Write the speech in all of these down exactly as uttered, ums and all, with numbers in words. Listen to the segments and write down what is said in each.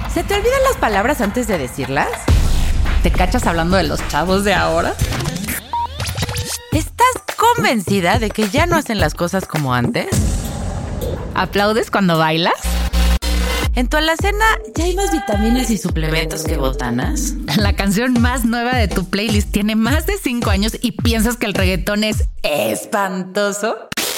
¿Se te olvidan las palabras antes de decirlas? ¿Te cachas hablando de los chavos de ahora? ¿Estás convencida de que ya no hacen las cosas como antes? ¿Aplaudes cuando bailas? ¿En tu alacena ya hay más vitaminas y suplementos que botanas? La canción más nueva de tu playlist tiene más de cinco años y piensas que el reggaetón es espantoso.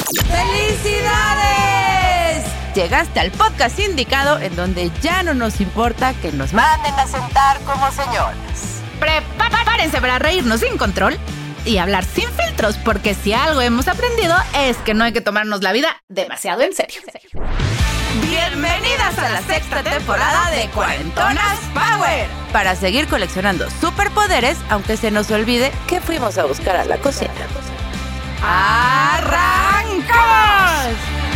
¡Felicidades! Llegaste al podcast indicado en donde ya no nos importa que nos manden a sentar como señoras. Prepárense para reírnos sin control y hablar sin filtros, porque si algo hemos aprendido es que no hay que tomarnos la vida demasiado en serio. Bienvenidas a la sexta temporada de Cuarentonas Power, para seguir coleccionando superpoderes, aunque se nos olvide que fuimos a buscar a la cocina. ¡Arrancamos!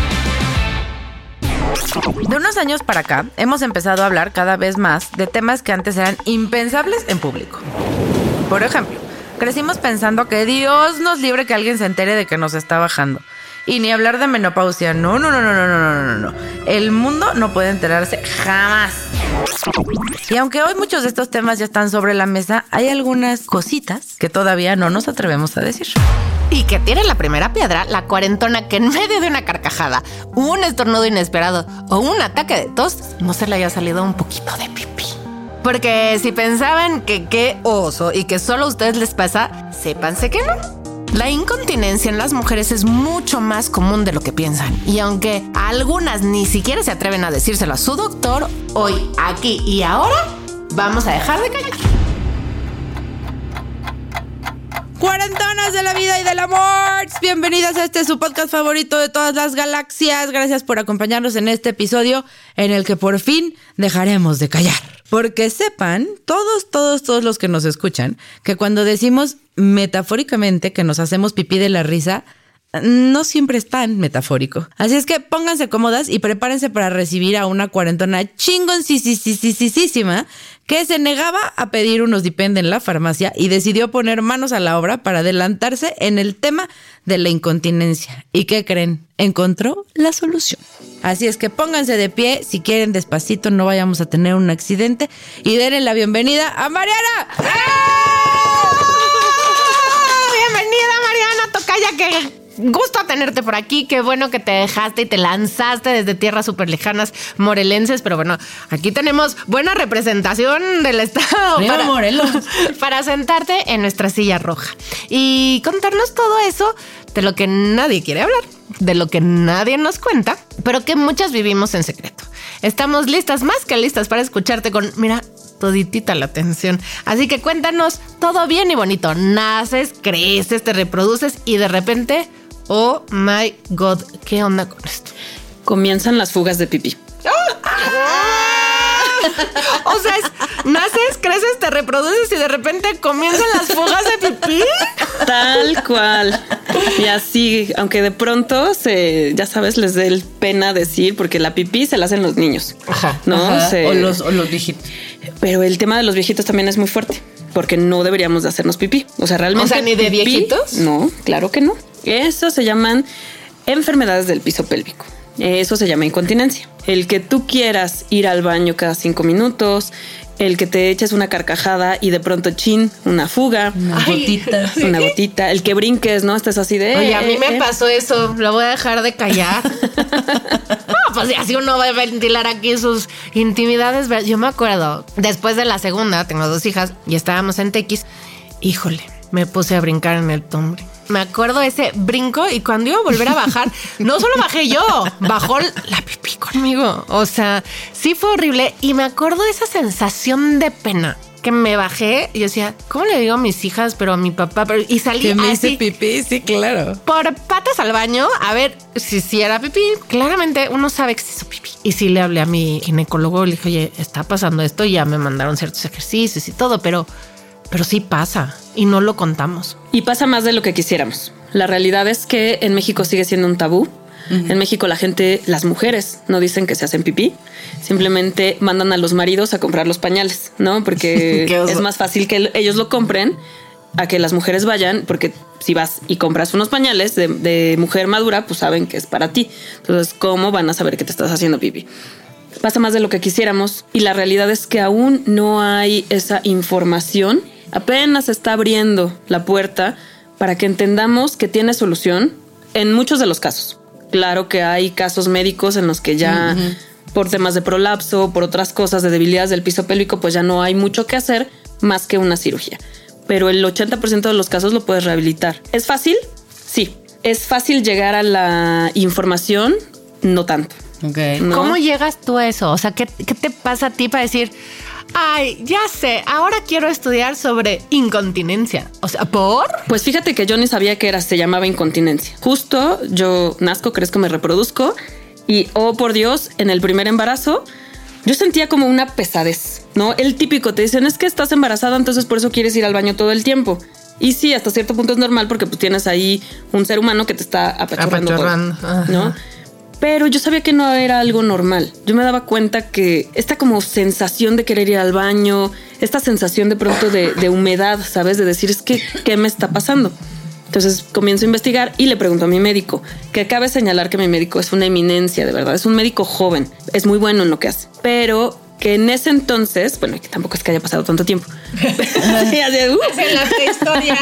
De unos años para acá, hemos empezado a hablar cada vez más de temas que antes eran impensables en público. Por ejemplo, crecimos pensando que Dios nos libre que alguien se entere de que nos está bajando. Y ni hablar de menopausia. No, no, no, no, no, no, no, no. El mundo no puede enterarse jamás. Y aunque hoy muchos de estos temas ya están sobre la mesa, hay algunas cositas que todavía no nos atrevemos a decir. Y que tiene la primera piedra la cuarentona que en medio de una carcajada, un estornudo inesperado o un ataque de tos, no se le haya salido un poquito de pipí. Porque si pensaban que qué oso y que solo a ustedes les pasa, sépanse que no. La incontinencia en las mujeres es mucho más común de lo que piensan. Y aunque algunas ni siquiera se atreven a decírselo a su doctor, hoy, aquí y ahora, vamos a dejar de callar. Cuarentonas de la vida y del amor, bienvenidas a este su podcast favorito de todas las galaxias. Gracias por acompañarnos en este episodio en el que por fin dejaremos de callar. Porque sepan, todos, todos, todos los que nos escuchan, que cuando decimos metafóricamente que nos hacemos pipí de la risa, no siempre es tan metafórico. Así es que pónganse cómodas y prepárense para recibir a una cuarentona chingoncísima que se negaba a pedir unos Dipende en la farmacia y decidió poner manos a la obra para adelantarse en el tema de la incontinencia. ¿Y qué creen? Encontró la solución. Así es que pónganse de pie, si quieren despacito, no vayamos a tener un accidente, y denle la bienvenida a Mariana. ¡Eh! Bienvenida, Mariana Tocaya, que gusto tenerte por aquí. Qué bueno que te dejaste y te lanzaste desde tierras súper lejanas morelenses. Pero bueno, aquí tenemos buena representación del estado para, Morelos. para sentarte en nuestra silla roja y contarnos todo eso de lo que nadie quiere hablar, de lo que nadie nos cuenta, pero que muchas vivimos en secreto. Estamos listas, más que listas, para escucharte con, mira, toditita la atención. Así que cuéntanos todo bien y bonito. Naces, creces, te reproduces y de repente, oh my God, ¿qué onda con esto? Comienzan las fugas de pipí. O sea, es, naces, creces, te reproduces y de repente comienzan las fugas de pipí. Tal cual. Y así, aunque de pronto se, ya sabes, les dé el pena decir, porque la pipí se la hacen los niños. Ajá. ¿No? Ajá. Se, o, los, o los viejitos. Pero el tema de los viejitos también es muy fuerte, porque no deberíamos de hacernos pipí. O sea, realmente. O sea, ni de pipí, viejitos. No, claro que no. Eso se llaman enfermedades del piso pélvico. Eso se llama incontinencia. El que tú quieras ir al baño cada cinco minutos, el que te eches una carcajada y de pronto chin, una fuga, una Ay, gotita, ¿sí? una gotita, el que brinques, ¿no? Estás así de. Oye, a mí eh, me eh. pasó eso. Lo voy a dejar de callar. No, pues así uno va a ventilar aquí sus intimidades. Yo me acuerdo, después de la segunda, tengo dos hijas y estábamos en Tequis. Híjole, me puse a brincar en el tumbre. Me acuerdo ese brinco y cuando iba a volver a bajar, no solo bajé yo, bajó la pipí conmigo. O sea, sí fue horrible y me acuerdo de esa sensación de pena que me bajé y yo decía, ¿cómo le digo a mis hijas? Pero a mi papá, pero y salí que me así, hice pipí, sí, claro. Por patas al baño, a ver si, si era pipí. Claramente uno sabe que se hizo pipí. Y sí le hablé a mi ginecólogo, le dije, oye, está pasando esto y ya me mandaron ciertos ejercicios y todo, pero... Pero sí pasa y no lo contamos. Y pasa más de lo que quisiéramos. La realidad es que en México sigue siendo un tabú. Uh-huh. En México la gente, las mujeres no dicen que se hacen pipí. Simplemente mandan a los maridos a comprar los pañales, ¿no? Porque es más fácil que ellos lo compren a que las mujeres vayan, porque si vas y compras unos pañales de, de mujer madura, pues saben que es para ti. Entonces, ¿cómo van a saber que te estás haciendo pipí? pasa más de lo que quisiéramos y la realidad es que aún no hay esa información. Apenas está abriendo la puerta para que entendamos que tiene solución en muchos de los casos. Claro que hay casos médicos en los que ya uh-huh. por temas de prolapso, por otras cosas de debilidades del piso pélvico, pues ya no hay mucho que hacer más que una cirugía. Pero el ochenta por ciento de los casos lo puedes rehabilitar. ¿Es fácil? Sí. ¿Es fácil llegar a la información? No tanto. Okay. ¿No? ¿Cómo llegas tú a eso? O sea, ¿qué, qué te pasa a ti para decir, ay, ya sé, ahora quiero estudiar sobre incontinencia? O sea, ¿por? Pues fíjate que yo ni sabía que era, se llamaba incontinencia. Justo yo nazco, crezco, me reproduzco y, oh por Dios, en el primer embarazo yo sentía como una pesadez, ¿no? El típico, te dicen, es que estás embarazada, entonces por eso quieres ir al baño todo el tiempo. Y sí, hasta cierto punto es normal porque pues tienes ahí un ser humano que te está apachurrando, apachurrando. Todo, ¿no? Pero yo sabía que no era algo normal. Yo me daba cuenta que esta como sensación de querer ir al baño, esta sensación de pronto de, de humedad, ¿sabes? De decir, es que, ¿qué me está pasando? Entonces comienzo a investigar y le pregunto a mi médico, que cabe señalar que mi médico es una eminencia, de verdad. Es un médico joven, es muy bueno en lo que hace. Pero que en ese entonces, bueno, que tampoco es que haya pasado tanto tiempo. Sí, así, uh. Es en la prehistoria.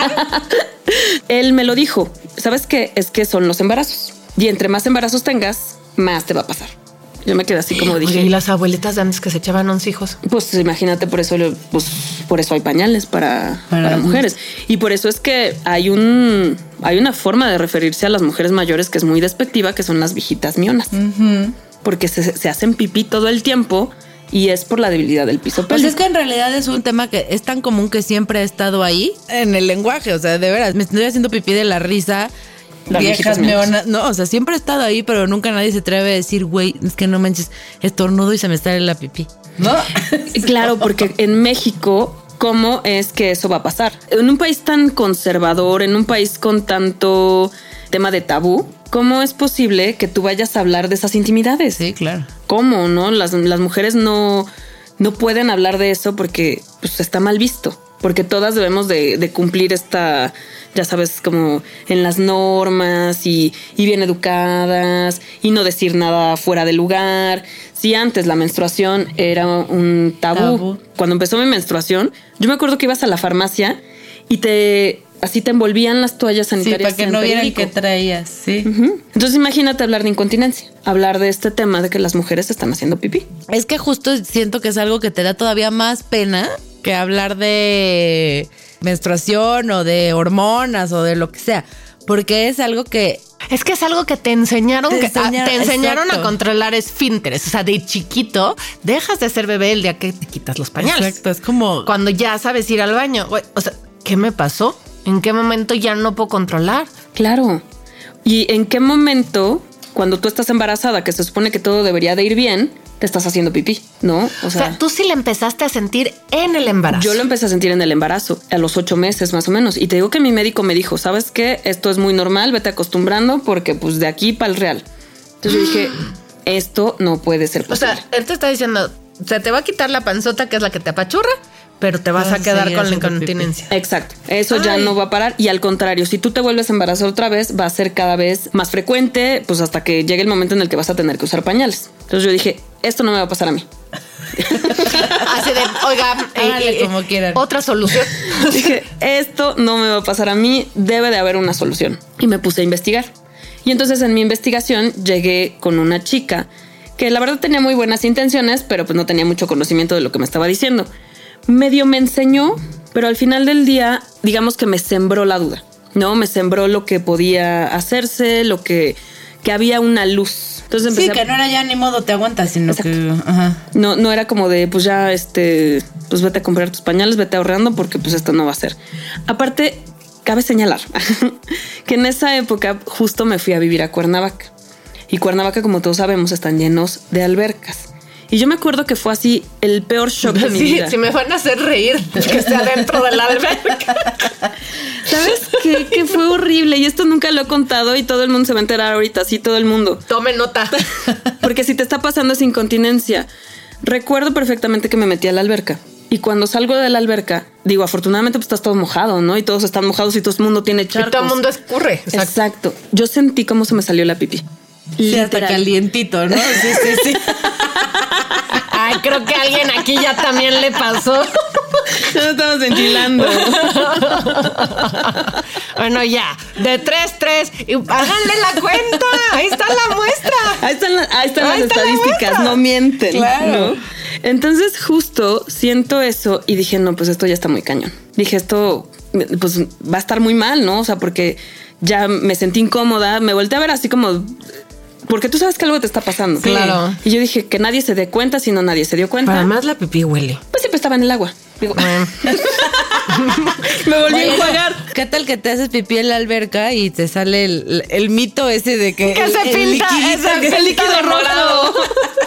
Él me lo dijo, ¿sabes qué? Es que son los embarazos. Y entre más embarazos tengas, más te va a pasar. Yo me quedé así como dije. Oye, ¿y las abuelitas de antes que se echaban once hijos? Pues imagínate, por eso, pues, por eso hay pañales para, para, para mujeres. Y por eso es que hay un hay una forma de referirse a las mujeres mayores que es muy despectiva, que son las viejitas mionas. Uh-huh. Porque se, se hacen pipí todo el tiempo y es por la debilidad del piso pélvico. Pues es que en realidad es un tema que es tan común que siempre ha estado ahí en el lenguaje. O sea, de veras, me estoy haciendo pipí de la risa. Las viejas meonas. No, o sea, siempre ha estado ahí, pero nunca nadie se atreve a decir, güey, es que no manches, estornudo y se me sale la pipí. ¿No? Claro, porque en México, ¿cómo es que eso va a pasar? En un país tan conservador, en un país con tanto tema de tabú, ¿cómo es posible que tú vayas a hablar de esas intimidades? Sí, claro. ¿Cómo, no? Las, las mujeres no, no pueden hablar de eso porque pues, está mal visto. Porque todas debemos de, de cumplir esta, ya sabes, como en las normas y, y bien educadas y no decir nada fuera de lugar. Si antes la menstruación era un tabú, tabú. Cuando empezó mi menstruación, yo me acuerdo que ibas a la farmacia y te así te envolvían las toallas sanitarias. Sí, para que no vieran qué traías, sí. Uh-huh. Entonces imagínate hablar de incontinencia, hablar de este tema de que las mujeres están haciendo pipí. Es que justo siento que es algo que te da todavía más pena que hablar de menstruación o de hormonas o de lo que sea, porque es algo que... Es que es algo que te enseñaron, te, que, enseñaron, a, te enseñaron a controlar esfínteres. O sea, de chiquito dejas de ser bebé el día que te quitas los pañales. Exacto, es como... Cuando ya sabes ir al baño. O sea, ¿qué me pasó? ¿En qué momento ya no puedo controlar? Claro. ¿Y en qué momento, cuando tú estás embarazada, que se supone que todo debería de ir bien, te estás haciendo pipí, ¿no? O sea, o sea, tú sí le empezaste a sentir en el embarazo. Yo lo empecé a sentir en el embarazo, a los ocho meses más o menos. Y te digo que mi médico me dijo, ¿sabes qué? Esto es muy normal, vete acostumbrando porque pues de aquí para el real. Entonces yo dije, esto no puede ser posible. O sea, él te está diciendo, se te va a quitar la panzota, que es la que te apachurra, pero te vas a quedar con la incontinencia. Exacto. Eso Ay. ya no va a parar. Y al contrario, si tú te vuelves a embarazar otra vez, va a ser cada vez más frecuente, pues hasta que llegue el momento en el que vas a tener que usar pañales. Entonces yo dije, esto no me va a pasar a mí. Así de, oiga, eh, como quieran. Otra solución. Dije, esto no me va a pasar a mí, debe de haber una solución. Y me puse a investigar. Y entonces en mi investigación llegué con una chica que la verdad tenía muy buenas intenciones, pero pues no tenía mucho conocimiento de lo que me estaba diciendo. Medio me enseñó, pero al final del día, digamos que me sembró la duda, ¿no? Me sembró lo que podía hacerse, lo que, que había una luz. Entonces empecé sí, que a... no era ya ni modo te aguantas, sino Exacto. que... Ajá. No, no era como de, pues ya, este, pues vete a comprar tus pañales, vete ahorrando porque pues esto no va a ser. Aparte, cabe señalar que en esa época justo me fui a vivir a Cuernavaca. Y Cuernavaca, como todos sabemos, están llenos de albercas. Y yo me acuerdo que fue así el peor shock de mi sí, vida. Si me van a hacer reír, que esté adentro de la alberca. ¿Sabes qué? Que fue horrible. Y esto nunca lo he contado y todo el mundo se va a enterar ahorita. Sí, todo el mundo. Tome nota. Porque si te está pasando esa incontinencia. Recuerdo perfectamente que me metí a la alberca. Y cuando salgo de la alberca, digo, afortunadamente pues estás todo mojado, ¿no? Y todos están mojados y todo el mundo tiene charcos. Y todo el mundo escurre. Exacto. Exacto. Yo sentí cómo se me salió la pipí. Sí, hasta calientito, ¿no? Sí, sí, sí. Ay, creo que a alguien aquí ya también le pasó. Ya nos estamos ventilando. Bueno, ya. De tres, tres. Y háganle la cuenta. Ahí está la muestra. Ahí están, la, ahí están Ahí las está estadísticas, no mienten. Claro. ¿no? Entonces, justo siento eso y dije, no, pues esto ya está muy cañón. Dije, esto pues va a estar muy mal, ¿no? O sea, porque ya me sentí incómoda. Me volteé a ver así como... Porque tú sabes que algo te está pasando. Sí. Claro. Y yo dije que nadie se dé cuenta, si no nadie se dio cuenta. Además la pipí huele. Pues siempre estaba en el agua. Digo, Bueno. me volví Oye, a enjuagar. ¿Qué tal que te haces pipí en la alberca y te sale el, el mito ese de que... Que el, se el pinta, liquidito, ese que pinta el líquido de morado. rojo.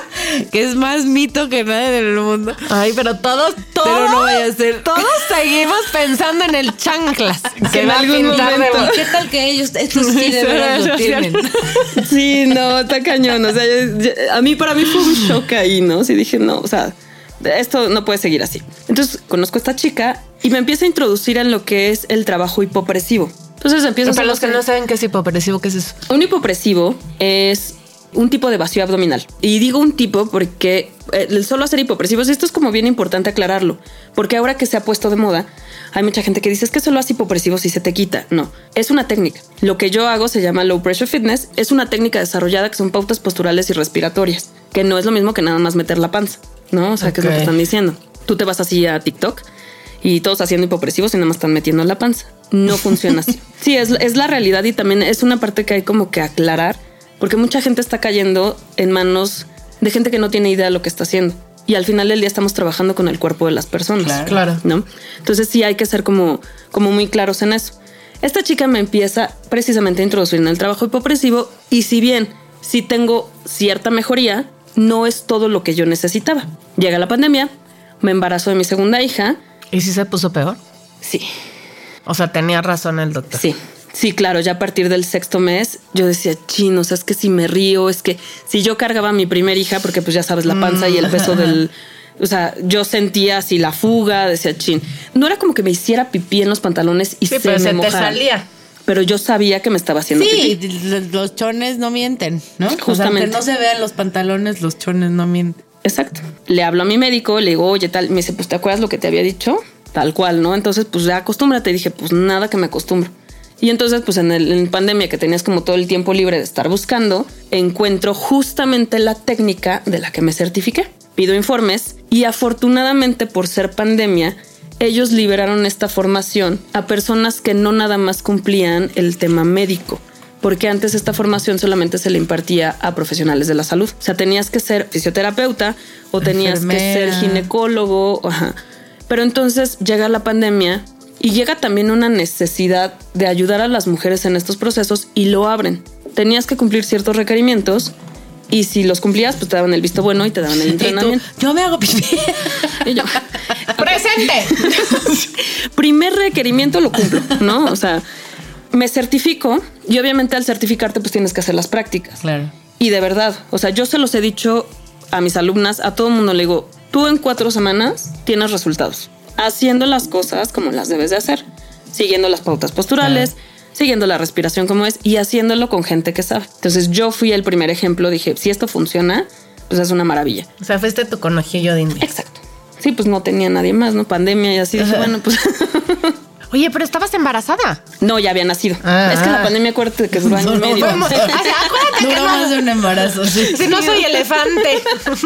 Que es más mito que nada en el mundo. Ay, pero todos, todos, Pero no vaya a ser. todos seguimos pensando en el chanclas que en va a algún pintar de momento. morado. ¿Qué tal que ellos, estos sí de veras lo tienen? Sí, no, está cañón. O sea, yo- yo- a mí, para mí fue un shock ahí, ¿no? Sí, dije, no, o sea, esto no puede seguir así. Entonces conozco a esta chica y me empieza a introducir en lo que es el trabajo hipopresivo. Entonces empiezo a Para los que hacer- no saben qué es hipopresivo, ¿qué es eso? Un hipopresivo es un tipo de vacío abdominal. Y digo un tipo porque eh, el solo hacer hipopresivos, esto es como bien importante aclararlo, porque ahora que se ha puesto de moda, hay mucha gente que dice es que solo haz hipopresivos y se te quita. No, es una técnica. Lo que yo hago se llama Low Pressure Fitness. Es una técnica desarrollada que son pautas posturales y respiratorias, que no es lo mismo que nada más meter la panza, ¿no? O sea, que es lo que Ok. están diciendo. Tú te vas así a TikTok y todos haciendo hipopresivos y nada más están metiendo la panza. No funciona así. Sí, es, es la realidad y también es una parte que hay como que aclarar, porque mucha gente está cayendo en manos de gente que no tiene idea de lo que está haciendo. Y al final del día estamos trabajando con el cuerpo de las personas. Claro. Claro. ¿No? Entonces sí hay que ser como, como muy claros en eso. Esta chica me empieza precisamente a introducir en el trabajo hipopresivo y si bien sí tengo cierta mejoría, no es todo lo que yo necesitaba. Llega la pandemia, me embarazo de mi segunda hija. ¿Y si se puso peor? Sí, O sea, tenía razón el doctor. sí. Sí, claro, ya a partir del sexto mes yo decía, chino, o sea, es que si me río, es que si yo cargaba a mi primer hija, porque pues ya sabes, la panza y el peso del... O sea, yo sentía así la fuga, decía, chin. No era como que me hiciera pipí en los pantalones y Sí, se pero me se te mojara. salía. Pero yo sabía que me estaba haciendo Sí, pipí. los chones no mienten, ¿no? Justamente. O sea, aunque no se vean los pantalones, los chones no mienten. Exacto. Le hablo a mi médico, le digo, oye, tal. Me dice, pues, ¿te acuerdas lo que te había dicho? Tal cual, ¿no? Entonces, pues, ya acostúmbrate. Dije, pues, nada que me acostumbro. Y entonces, pues, en, el, en pandemia, que tenías como todo el tiempo libre de estar buscando, encuentro justamente la técnica de la que me certifiqué. Pido informes y afortunadamente, por ser pandemia, ellos liberaron esta formación a personas que no nada más cumplían el tema médico. Porque antes esta formación solamente se le impartía a profesionales de la salud. O sea, tenías que ser fisioterapeuta o tenías que ser Enfermera. ginecólogo. Ajá. Pero entonces llega la pandemia y llega también una necesidad de ayudar a las mujeres en estos procesos y lo abren. Tenías que cumplir ciertos requerimientos y si los cumplías, pues te daban el visto bueno y te daban el Y tú, entrenamiento. yo me hago pipí. Y yo, ¡Presente! primer requerimiento lo cumplo, ¿no? O sea, me certifico y obviamente al certificarte pues tienes que hacer las prácticas. Claro. Y de verdad, o sea, yo se los he dicho a mis alumnas, a todo el mundo le digo, tú en cuatro semanas tienes resultados, haciendo las cosas como las debes de hacer, siguiendo las pautas posturales, siguiendo la respiración como es y haciéndolo con gente que sabe. Entonces yo fui el primer ejemplo, dije, si esto funciona, pues es una maravilla. O sea, fuiste tu conejillo de India. Exacto. Sí, pues no tenía nadie más, ¿no? Pandemia y así. Dije, bueno, pues... Oye, pero estabas embarazada. No, ya había nacido. Ah, es que ah. la pandemia, acuérdate que duró año y No, medio. vamos. O sea, acuérdate que Duró no, más de un embarazo, sí. si no soy elefante.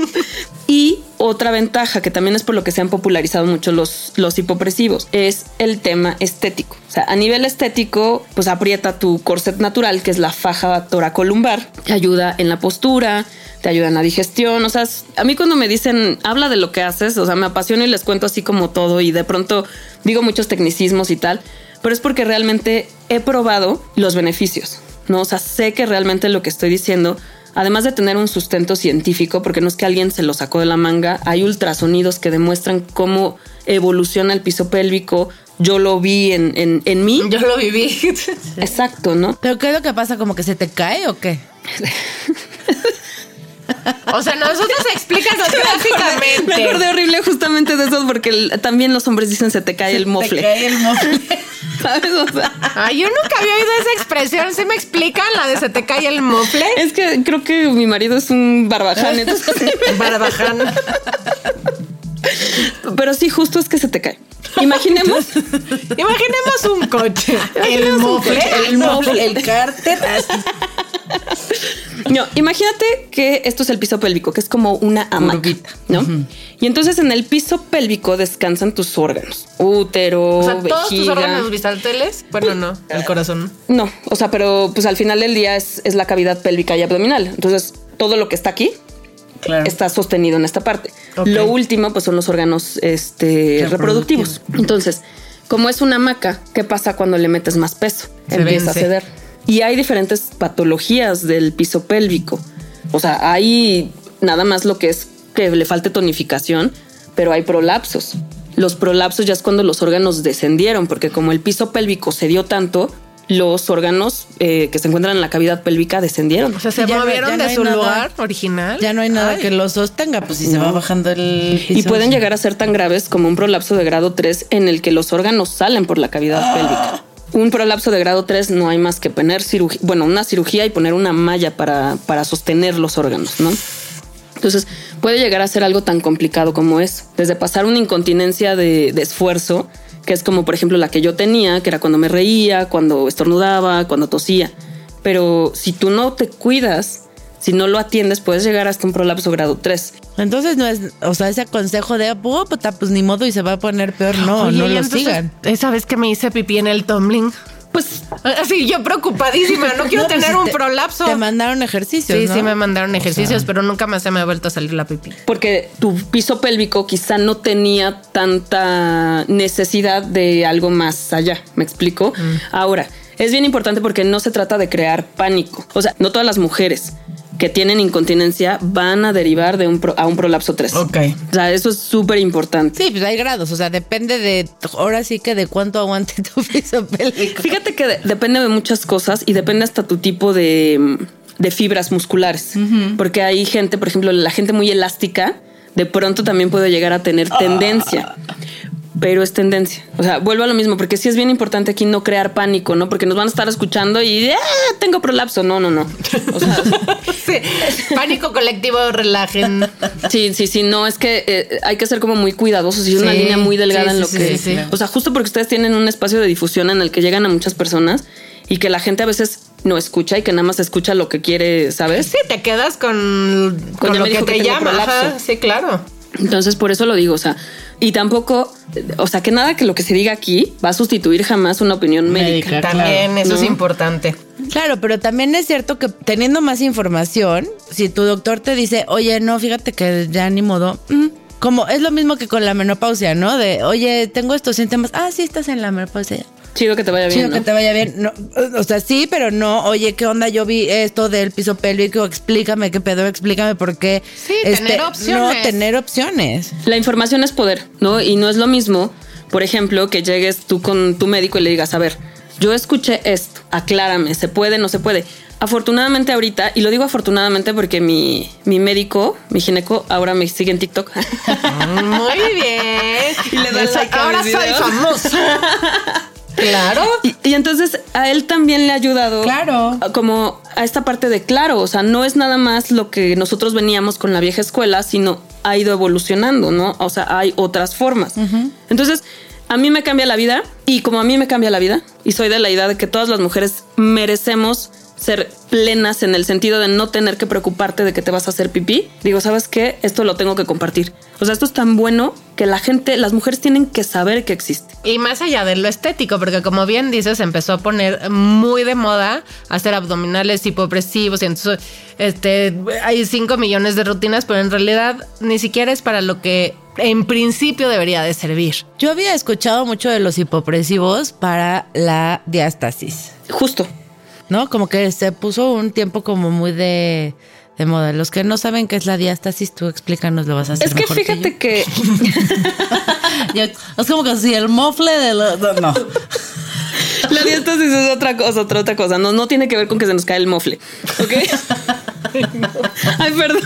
Y otra ventaja, que también es por lo que se han popularizado mucho los, los hipopresivos, es el tema estético. O sea, a nivel estético, pues aprieta tu corset natural, que es la faja toracolumbar. Te ayuda en la postura, te ayuda en la digestión. O sea, a mí cuando me dicen, habla de lo que haces, o sea, me apasiono y les cuento así como todo y de pronto digo muchos tecnicismos y tal, pero es porque realmente he probado los beneficios, ¿no? O sea, sé que realmente lo que estoy diciendo, además de tener un sustento científico, porque no es que alguien se lo sacó de la manga, hay ultrasonidos que demuestran cómo evoluciona el piso pélvico. Yo lo vi en, en, en mí. Yo lo viví. Exacto, ¿no? ¿Pero qué es lo que pasa? ¿Como que se te cae o qué? O sea, nosotros explícanos gráficamente. Me acordé horrible justamente de eso porque el, también los hombres dicen se te cae se el mofle. Te cae el mofle. ¿Sabes? O sea, Ay, yo nunca había oído esa expresión. ¿Sí me explican la de se te cae el mofle? es que creo que mi marido es un barbaján, entonces. Barbaján. Pero sí, justo es que se te cae. Imaginemos. Imaginemos un coche. El Imaginemos un mofle. coche, El mofle, el cárter. No, imagínate que esto es el piso pélvico, que es como una hamaca, Curvita. ¿no? Uh-huh. Y entonces en el piso pélvico descansan tus órganos. Útero, O sea, vejiga. todos tus órganos bisateles. Bueno, no, el corazón. No, o sea, pero pues al final del día es, es la cavidad pélvica y abdominal. Entonces, todo lo que está aquí Claro. está sostenido en esta parte. Okay. Lo último, pues son los órganos este, reproductivos. Entonces, como es una hamaca, ¿qué pasa cuando le metes más peso? Se Empieza vence. a ceder. Y hay diferentes patologías del piso pélvico. O sea, hay nada más lo que es que le falte tonificación, pero hay prolapsos. Los prolapsos ya es cuando los órganos descendieron, porque como el piso pélvico cedió tanto, los órganos eh, que se encuentran en la cavidad pélvica descendieron. O sea, se Ya no- movieron ya no de hay su nada. lugar original. Ya no hay nada Ay. que lo sostenga, pues si se va bajando el piso. Y pueden llegar a ser tan graves como un prolapso de grado tres en el que los órganos salen por la cavidad pélvica. Un prolapso de grado tres no hay más que poner cirugía, bueno, una cirugía y poner una malla para, para sostener los órganos, ¿no? Entonces puede llegar a ser algo tan complicado como eso. Desde pasar una incontinencia de, de esfuerzo, que es como por ejemplo la que yo tenía, que era cuando me reía, cuando estornudaba, cuando tosía. Pero si tú no te cuidas, si no lo atiendes, puedes llegar hasta un prolapso grado tres. Entonces no es, o sea, ese consejo de oh, puta, pues ni modo y se va a poner peor. No, Oye, no y lo entonces, sigan. Esa vez que me hice pipí en el tumbling. Pues Así, yo preocupadísima. No quiero No, pues, tener si un te- prolapso. Te mandaron ejercicios, Sí, ¿no? sí me mandaron ejercicios, pero nunca más se me ha vuelto a salir la pipí. porque tu piso pélvico quizá no tenía tanta necesidad de algo más allá. ¿Me explico? Mm. Ahora, es bien importante porque no se trata de crear pánico. O sea, no todas las mujeres que tienen incontinencia van a derivar de un pro- a un prolapso tres. Ok. O sea, eso es súper importante. Sí, pues hay grados, o sea, depende de, ahora sí que de cuánto aguante tu piso pélvico. Fíjate que de- depende de muchas cosas y depende hasta tu tipo de, de fibras musculares. Porque hay gente, por ejemplo, la gente muy elástica, de pronto también puede llegar a tener tendencia. Pero es tendencia. O sea, vuelvo a lo mismo, porque sí es bien importante aquí no crear pánico, ¿no? Porque nos van a estar escuchando y ¡ah! Tengo prolapso. No, no, no. O sea, Sí. Pánico colectivo, relajen. sí, sí, sí. No, es que eh, hay que ser como muy cuidadosos y es una Sí, línea muy delgada sí, en lo sí, que. sí, sí. O sea, justo porque ustedes tienen un espacio de difusión en el que llegan a muchas personas y que la gente a veces no escucha y que nada más escucha lo que quiere, ¿sabes? Sí, te quedas con, con ya lo me que dijo te que tengo llama. prolapso. Ajá, sí, claro. Entonces, por eso lo digo, o sea, y tampoco, o sea, que nada que lo que se diga aquí va a sustituir jamás una opinión médica. Médica. También, claro, eso es ¿no? importante. Claro, pero también es cierto que teniendo más información, si tu doctor te dice, oye, no, fíjate que ya ni modo, mm, como es lo mismo que con la menopausia, ¿no? De, oye, tengo estos síntomas, ah, sí, estás en la menopausia. Chido que te vaya bien, Chido ¿no? que te vaya bien. No, o sea, sí, pero no, oye, ¿qué onda? Yo vi esto del piso pélvico, explícame qué pedo, explícame por qué. Sí, tener opciones. No, tener opciones. La información es poder, ¿no? Y no es lo mismo, por ejemplo, que llegues tú con tu médico y le digas, a ver, yo escuché esto, aclárame, ¿se puede, no se puede? Afortunadamente ahorita, y lo digo afortunadamente porque mi, mi médico, mi gineco, ahora me sigue en TikTok. Muy bien. Y le da Esa- like a Ahora mis soy videos. famosa. Claro. Y, y entonces a él también le ha ayudado. Claro. a- Como a esta parte de claro, o sea, no es nada más lo que nosotros veníamos con la vieja escuela, sino ha ido evolucionando, ¿no? O sea, hay otras formas. Entonces, a mí me cambia la vida y como a mí me cambia la vida, y soy de la idea de que todas las mujeres merecemos ser plenas en el sentido de no tener que preocuparte de que te vas a hacer pipí. Digo, ¿sabes qué? Esto lo tengo que compartir. O sea, esto es tan bueno que la gente, las mujeres tienen que saber que existe. Y más allá de lo estético, porque como bien dices, empezó a poner muy de moda hacer abdominales hipopresivos y entonces este, hay cinco millones de rutinas, pero en realidad ni siquiera es para lo que en principio debería de servir. Yo había escuchado mucho de los hipopresivos para la diástasis, Justo. ¿no? Como que se puso un tiempo como muy de, de moda. Los que no saben qué es la diástasis, tú explícanos, lo vas a hacer Es que mejor fíjate yo. que Yo- es como que si el mofle de los... No. La La diástasis es otra cosa, otra, otra cosa. No, no tiene que ver con que se nos cae el mofle. ¿Ok? Ay, no. Ay, perdón.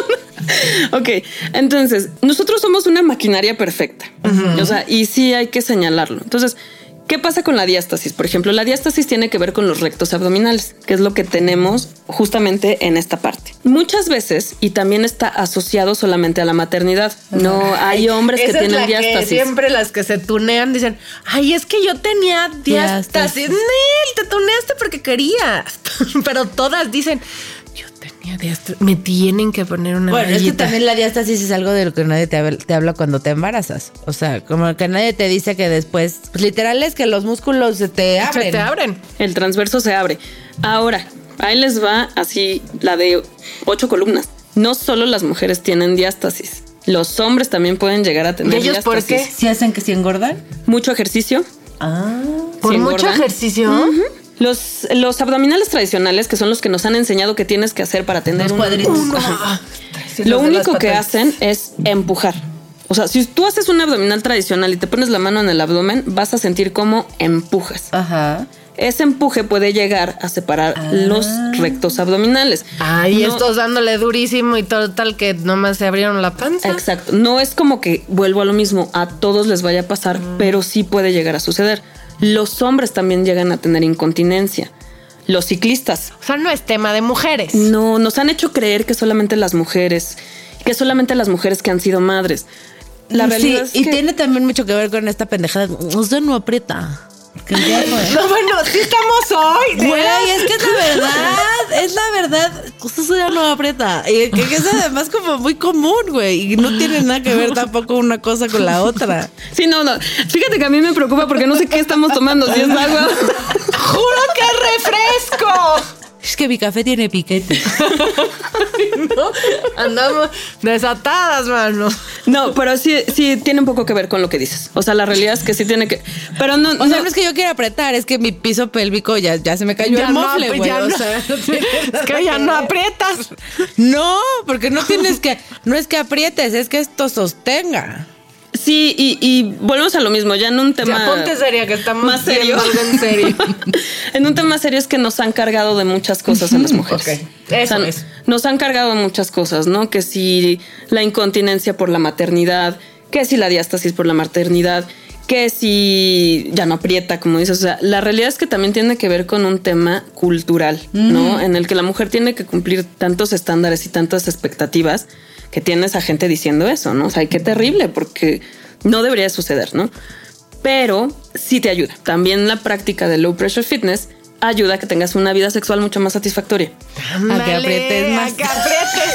Ok, entonces, nosotros somos una maquinaria perfecta. Uh-huh. O sea, y sí hay que señalarlo. Entonces, ¿qué pasa con la diástasis? Por ejemplo, la diástasis tiene que ver con los rectos abdominales, que es lo que tenemos justamente en esta parte. Muchas veces, y también está asociado solamente a la maternidad. No hay hombres que tienen diástasis. Que siempre las que se tunean dicen, ay, es que yo tenía diástasis. Nel, te tuneaste porque querías. Pero todas dicen, yo tenía diástasis. Me tienen que poner una Bueno, rayita. es que también la diástasis es algo de lo que nadie te habla, te habla cuando te embarazas. O sea, como que nadie te dice que después, pues literal es que los músculos se te abren. Se te abren. El transverso se abre. Ahora, ahí les va así la de ocho columnas. No solo las mujeres tienen diástasis. Los hombres también pueden llegar a tener ¿Y ellos diástasis. por qué? ¿Sí hacen que se engordan? Mucho ejercicio. Ah. ¿Por ¿Se mucho engordan? ejercicio? Uh-huh. Los, los abdominales tradicionales, que son los que nos han enseñado que tienes que hacer para tener Los un cuadritos. un- Ah, sí, Lo los de las único que patas. hacen es empujar. O sea, si tú haces un abdominal tradicional y te pones la mano en el abdomen, vas a sentir cómo empujas. Ajá. Ese empuje puede llegar a separar Ah. los rectos abdominales. Ay, No- estos dándole durísimo y todo tal que nomás se abrieron la panza. Exacto. No es como que vuelvo a lo mismo, a todos les vaya a pasar, Mm. pero sí puede llegar a suceder. Los hombres también llegan a tener incontinencia. Los ciclistas. O sea, no es tema de mujeres. No, nos han hecho creer que solamente las mujeres, que solamente las mujeres que han sido madres. La Sí, realidad es y que tiene también mucho que ver con esta pendejada. Usted no aprieta. Que ya fue. No, bueno, sí estamos hoy. ¿de Güey, veras? es que es la verdad, es la verdad. Usted ya no aprieta. Y que, que es además como muy común, güey. Y no tiene nada que ver tampoco una cosa con la otra. sí, no, no. Fíjate que a mí me preocupa porque no sé qué estamos tomando, si es agua. ¡Juro que es refresco! Es que mi café tiene piquete. ¿No? Andamos desatadas, mano. No, pero sí, sí tiene un poco que ver con lo que dices. O sea, la realidad es que sí tiene que. Pero no. O sea, no es que yo quiera apretar, es que mi piso pélvico ya, ya se me cayó Ya el no, mofle, pues güey. ya O no. sea, no tiene Es nada que ya no ver. aprietas. No, porque no tienes que, no es que aprietes, es que esto sostenga. Sí, y, y volvemos a lo mismo, ya en un tema. Ya ponte seria, que estamos más serio. viendo algo en serio. En un tema serio es que nos han cargado de muchas cosas a las mujeres. Ok, eso es. Nos han cargado de muchas cosas, ¿no? Que si la incontinencia por la maternidad, que si la diástasis por la maternidad, que si ya no aprieta, como dices. O sea, la realidad es que también tiene que ver con un tema cultural, ¿no? Mm. En el que la mujer tiene que cumplir tantos estándares y tantas expectativas que tiene esa gente diciendo eso, ¿no? O sea, y qué terrible, porque no debería suceder, ¿no? Pero sí te ayuda. También la práctica de low pressure fitness ayuda a que tengas una vida sexual mucho más satisfactoria. A que aprietes más. A que aprietes.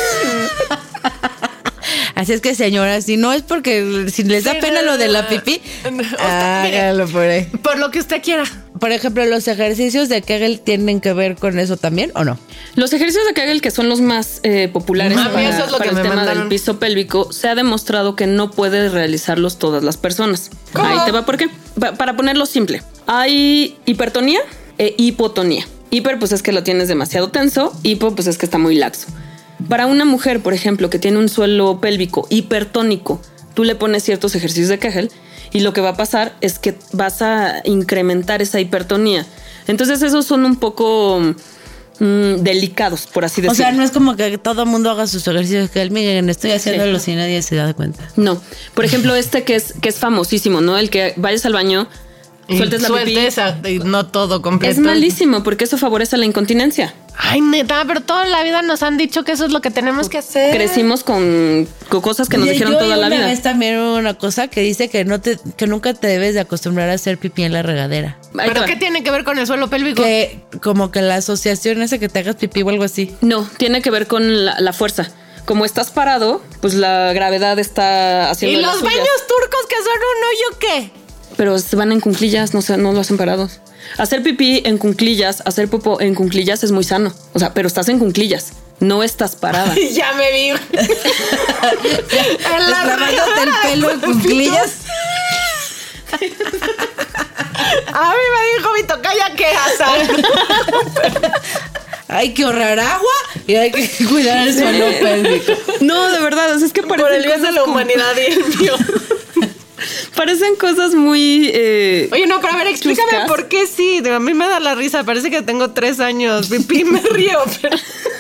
Así es que, señoras, si no es porque si les da Sí, pena no, lo de la no. pipí, O sea, mire. hágalo por ahí. Por lo que usted quiera. Por ejemplo, ¿los ejercicios de Kegel tienen que ver con eso también o no? Los ejercicios de Kegel, que son los más eh, populares A mí para, eso es lo para que el me tema mandaron. del piso pélvico, se ha demostrado que no puede realizarlos todas las personas. ¿Cómo? Ahí te va por qué. Pa- para ponerlo simple, hay hipertonía e hipotonía. Hiper, pues es que lo tienes demasiado tenso. Hipo, pues es que está muy laxo. Para una mujer, por ejemplo, que tiene un suelo pélvico hipertónico, tú le pones ciertos ejercicios de Kegel y lo que va a pasar es que vas a incrementar esa hipertonía. Entonces esos son un poco mmm, delicados, por así decirlo. O sea, no es como que todo el mundo haga sus ejercicios de Kegel. Miren, estoy haciéndolo sin nadie se da cuenta. No. Por ejemplo, este que es, que es famosísimo, ¿no? El que vayas al baño, Y sueltes la pipí. sueltes a- y no todo completo. Es malísimo porque eso favorece la incontinencia. Ay, neta, pero toda la vida nos han dicho que eso es lo que tenemos que hacer. Crecimos con, con cosas que nos Oye, dijeron yo toda oí la una vida. vez también una cosa que dice que no te, que nunca te debes de acostumbrar a hacer pipí en la regadera. Ahí te ¿Pero va. qué tiene que ver con el suelo pélvico? Que como que la asociación hace que te hagas pipí o algo así. No, tiene que ver con la, la fuerza. Como estás parado, pues la gravedad está haciendo ¿Y las los suyas. baños turcos que son un hoyo qué? Pero se van en cunclillas, no, se, no lo hacen parados. Hacer pipí en cunclillas, hacer popó en cunclillas es muy sano. O sea, pero estás en cunclillas, no estás parada. Ya me vi. En la Lavándote el pelo en cuclillas. A mí me dijo mi tocaya que hacer. Hay que ahorrar agua y hay que cuidar el suelo pélvico. No, de verdad, o sea, es que Por el bien de la humanidad y el mío. Parecen cosas muy... Eh, Oye, no, pero a ver, explícame chuscas. por qué sí. A mí me da la risa. Parece que tengo tres años. Pipí, me río. Pero...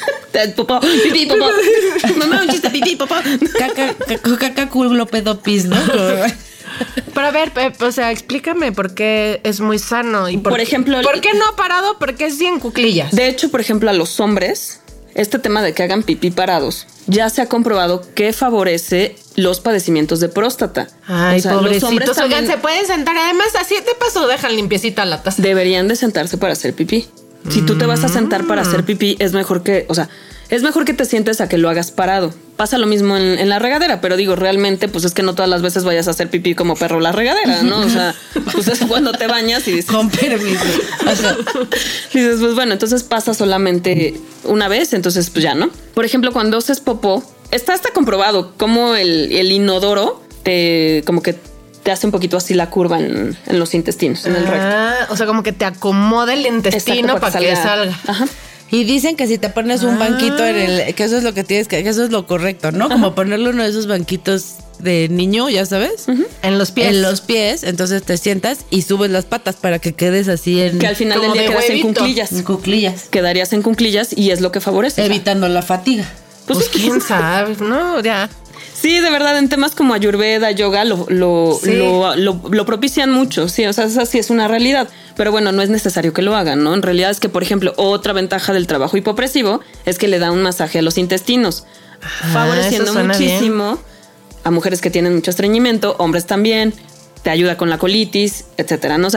Popó, pipí, popó. Mamá, un chiste, pipí, popó. Caca, caca, caca, culo, pedo, pis, ¿no? Pero a ver, o sea, explícame por qué es muy sano. Y por, Por ejemplo... ¿Por qué no parado? Porque sí en cuclillas. De hecho, por ejemplo, a los hombres, este tema de que hagan pipí parados, ya se ha comprobado que favorece los padecimientos de próstata. Ay, o sea, pobrecitos. los hombres también Oigan, se pueden sentar. Además, así de paso dejan limpiecita la taza. deberían de sentarse para hacer pipí. Si tú te vas a sentar para hacer pipí, es mejor que, o sea, es mejor que te sientes a que lo hagas parado. Pasa lo mismo en, en la regadera, pero digo, realmente, pues es que no todas las veces vayas a hacer pipí como perro la regadera, ¿no? O sea, pues es cuando te bañas y dices... Con permiso. O sea, dices, pues bueno, entonces pasa solamente una vez, entonces pues ya, ¿no? Por ejemplo, cuando haces popó, está hasta comprobado cómo el, el inodoro te, como que te hace un poquito así la curva en, en los intestinos, en el recto. Ah, o sea, como que te acomoda el intestino Exacto, para que salga. Ajá. y dicen que si te pones un banquito en el... Que eso es lo que tienes que... Que eso es lo correcto, ¿no? Como ponerle uno de esos banquitos de niño, ya sabes. Uh-huh. En los pies. En los pies, entonces te sientas y subes las patas para que quedes así en... Que al final del Como día de quedas en huevito. cuclillas. en cuclillas. Quedarías en cuclillas y es lo que favorece. Evitando la fatiga. Pues, pues quién sabe, ¿no? Ya. Sí, de verdad, en temas como Ayurveda, yoga, lo, lo, Sí. lo, lo, lo propician mucho. Sí, o sea, esa sí es una realidad. Pero bueno, no es necesario que lo hagan, ¿no? En realidad es que, por ejemplo, otra ventaja del trabajo hipopresivo es que le da un masaje a los intestinos, Ah, favoreciendo eso suena muchísimo a mujeres que tienen mucho estreñimiento, hombres también, te ayuda con la colitis, etcétera, ¿no? O sea,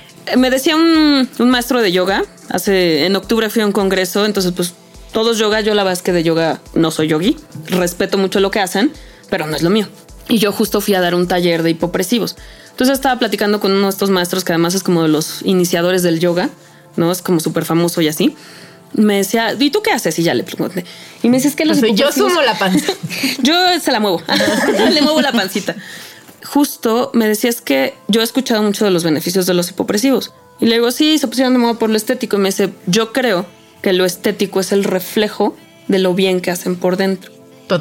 me decía un, un maestro de yoga, hace en octubre fui a un congreso, entonces pues todos yoga, yo la verdad es que de yoga no soy yogi, respeto mucho lo que hacen, pero no es lo mío. Y yo justo fui a dar un taller de hipopresivos. Entonces estaba platicando con uno de estos maestros que además es como de los iniciadores del yoga, ¿no? Es como súper famoso y así. Me decía, ¿y tú qué haces? Y ya le pregunté. Y me dice, es que los Pues yo hipopresivos- sumo la panza. Yo se la muevo. Le muevo la pancita. Justo me decía, es que yo he escuchado mucho de los beneficios de los hipopresivos. Y le digo, sí, se pusieron de moda por lo estético. Y me dice, yo creo que lo estético es el reflejo de lo bien que hacen por dentro.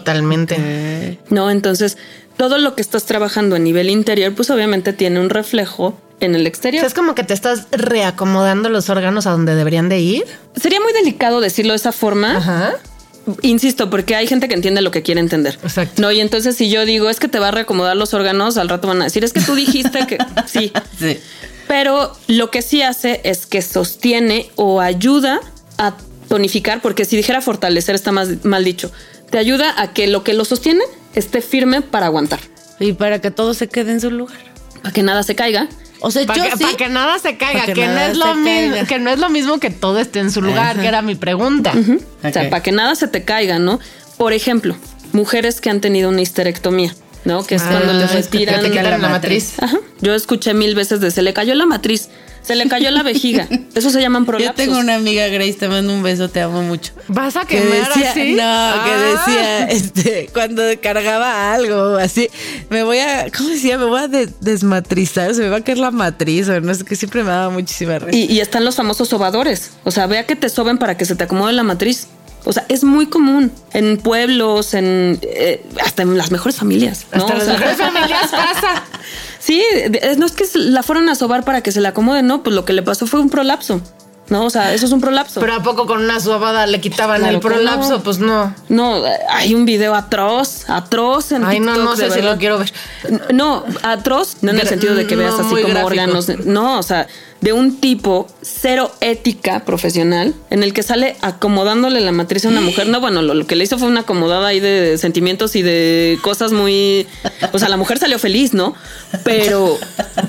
Totalmente. No, entonces todo lo que estás trabajando a nivel interior, pues obviamente tiene un reflejo en el O exterior. sea, es como que te estás reacomodando los órganos a donde deberían de ir. Sería muy delicado decirlo de esa forma. Ajá. Insisto, porque hay gente que entiende lo que quiere entender. Exacto. No, y entonces si yo digo es que te va a reacomodar los órganos, al rato van a decir es que tú dijiste que sí. Sí. Pero lo que sí hace es que sostiene o ayuda a tonificar, porque si dijera fortalecer está más mal dicho. Te ayuda a que lo que lo sostiene esté firme para aguantar, Y para que todo se quede en su lugar. para que nada se caiga. O sea, Para yo que, sí... pa' que nada se caiga, Pa' que que, no nada es lo se mismo, caiga. que no es lo mismo que todo esté en su lugar, Ajá. que era mi pregunta. O sea, Ok. para que nada se te caiga, ¿no? Por ejemplo, mujeres que han tenido una histerectomía, ¿no? Que es Ah, cuando les es que retiran te quitan la la matriz. Ajá. Yo escuché mil veces de se le cayó la matriz, se le cayó la vejiga. Eso se llaman Yo prolapsos. tengo una amiga, Grace, te mando un beso, te amo mucho. ¿Vas a Que quemar decía, así? no, Ah. que decía, este, cuando cargaba algo así, me voy a, ¿cómo decía? Me voy a de- desmatrizar, se me va a caer la matriz, o no sé, que siempre me daba muchísima risa. Y, y están los famosos sobadores. O sea, vea que te soben para que se te acomode la matriz. O sea, es muy común en pueblos, en eh, hasta en las mejores familias, ¿no? Hasta O las sea, mejores familias pasa. sí, de- no es que se la fueron a sobar para que se la acomode, no, pues lo que le pasó fue un prolapso. No, o sea, eso es un prolapso. Pero ¿a poco con una sobada le quitaban Claro el que prolapso? no. Pues no. No, hay un video atroz, atroz en Ay, no, TikTok. no sé de si verdad. lo quiero ver. No, atroz, no en el Gra- sentido de que no, veas así muy como gráfico. órganos. No, o sea, de un tipo cero ética profesional en el que sale acomodándole la matriz a una mujer. No, bueno, lo, lo que le hizo fue una acomodada ahí de sentimientos y de cosas muy... O sea, la mujer salió feliz, ¿no? Pero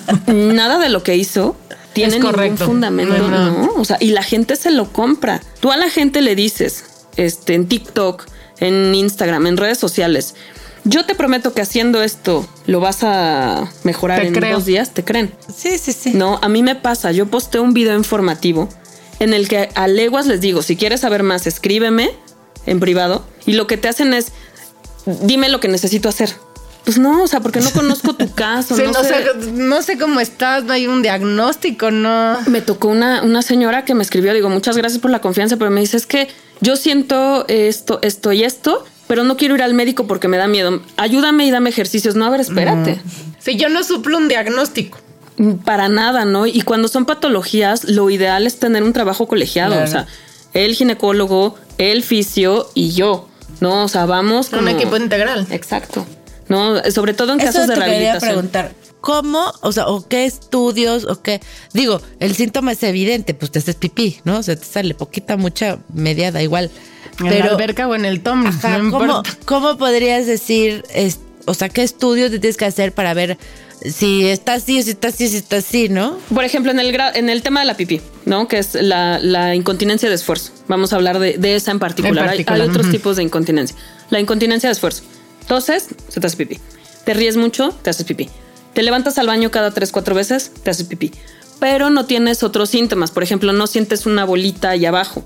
nada de lo que hizo tiene Es ningún correcto. fundamento, No, no. ¿no? O sea, y la gente se lo compra. Tú a la gente le dices, este, en TikTok, en Instagram, en redes sociales, yo te prometo que haciendo esto lo vas a mejorar Te en creo. dos días, ¿te creen? Sí, sí, sí. No, a mí me pasa, yo posteo un video informativo en el que a leguas les digo, si quieres saber más, escríbeme en privado y lo que te hacen es, dime lo que necesito hacer. Pues no, o sea, porque no conozco tu caso, Sí, no, no, sé. sé, no sé cómo estás, no hay un diagnóstico, no. Me tocó una, una señora que me escribió, digo, muchas gracias por la confianza, pero me dice, es que yo siento esto, esto y esto, pero no quiero ir al médico porque me da miedo. Ayúdame y dame ejercicios. No, a ver, espérate. Mm. Si yo no suplo un diagnóstico. Para nada, ¿no? Y cuando son patologías, lo ideal es tener un trabajo colegiado. Claro. O sea, el ginecólogo, el fisio y yo, ¿no? O sea, vamos como... un equipo integral. Exacto. No, sobre todo en Eso casos de te rehabilitación. Quería preguntar, ¿cómo, o sea, o qué estudios, o qué? Digo, el síntoma es evidente, pues te haces pipí, ¿no? O sea, te sale poquita, mucha, media, da igual. En Pero, la alberca o en el Tommy, ajá, no ¿cómo, importa. ¿Cómo podrías decir, es, o sea, qué estudios te tienes que hacer para ver si está así, si está así, si está así, ¿no? Por ejemplo, en el gra- en el tema de la pipí, ¿no? Que es la, la incontinencia de esfuerzo. Vamos a hablar de, de esa en particular. En particular. Hay, hay otros Uh-huh. tipos de incontinencia. La incontinencia de esfuerzo. Toses, se te hace pipí. Te ríes mucho, te haces pipí. Te levantas al baño cada tres, cuatro veces, te haces pipí. Pero no tienes otros síntomas. Por ejemplo, no sientes una bolita ahí abajo.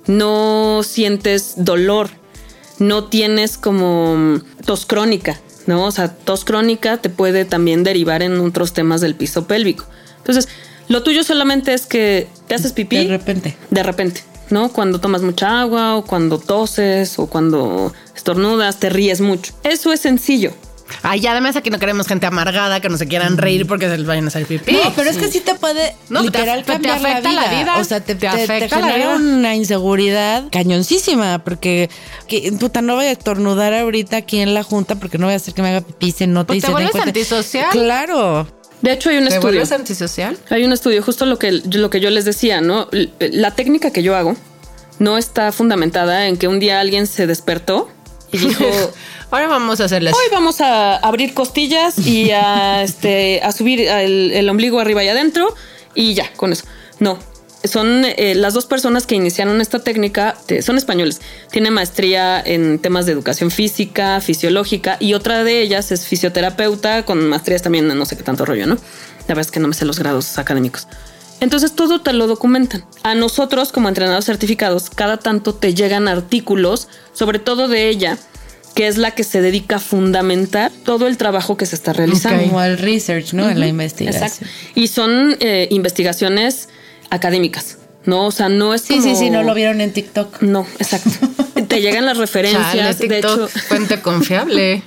No sientes dolor. No tienes como tos crónica, ¿no? O sea, tos crónica te puede también derivar en otros temas del piso pélvico. Entonces, lo tuyo solamente es que te haces pipí. De repente. De repente, ¿no? Cuando tomas mucha agua o cuando toses o cuando estornudas, te ríes mucho. Eso es sencillo. Ay, y además aquí no queremos gente amargada que no se quieran reír porque se les vayan a hacer pipí. No, pero es que sí te puede No, te literal af- te cambiar afecta la vida. la vida. O sea, te, Te te, te afecta la genera vida. una inseguridad cañoncísima porque, que, puta, no voy a estornudar ahorita aquí en la junta porque no voy a hacer que me haga pipí, se note Pues y te se den vuelves cuenta. antisocial. Claro. De hecho, hay un ¿Te estudio. vuelves antisocial? Hay un estudio, justo lo que, lo que yo les decía, ¿no? La técnica que yo hago no está fundamentada en que un día alguien se despertó y dijo... Ahora vamos a hacerles. Hoy vamos a abrir costillas y a, este, a subir el, el ombligo arriba y adentro y ya, con eso. No, son eh, las dos personas que iniciaron esta técnica, eh, son españoles. Tienen maestría en temas de educación física, fisiológica y otra de ellas es fisioterapeuta con maestrías también en no sé qué tanto rollo, ¿no? La verdad es que no me sé los grados académicos. Entonces todo te lo documentan. A nosotros como entrenadores certificados, cada tanto te llegan artículos, sobre todo de ella, que es la que se dedica a fundamentar todo el trabajo que se está realizando. Como el research, ¿no? Uh-huh. En la investigación. Exacto. Y son eh, investigaciones académicas, ¿no? O sea, no es sí, como... Sí, sí, no lo vieron en TikTok. No, exacto. Te llegan las referencias. Chale, de hecho, fuente confiable.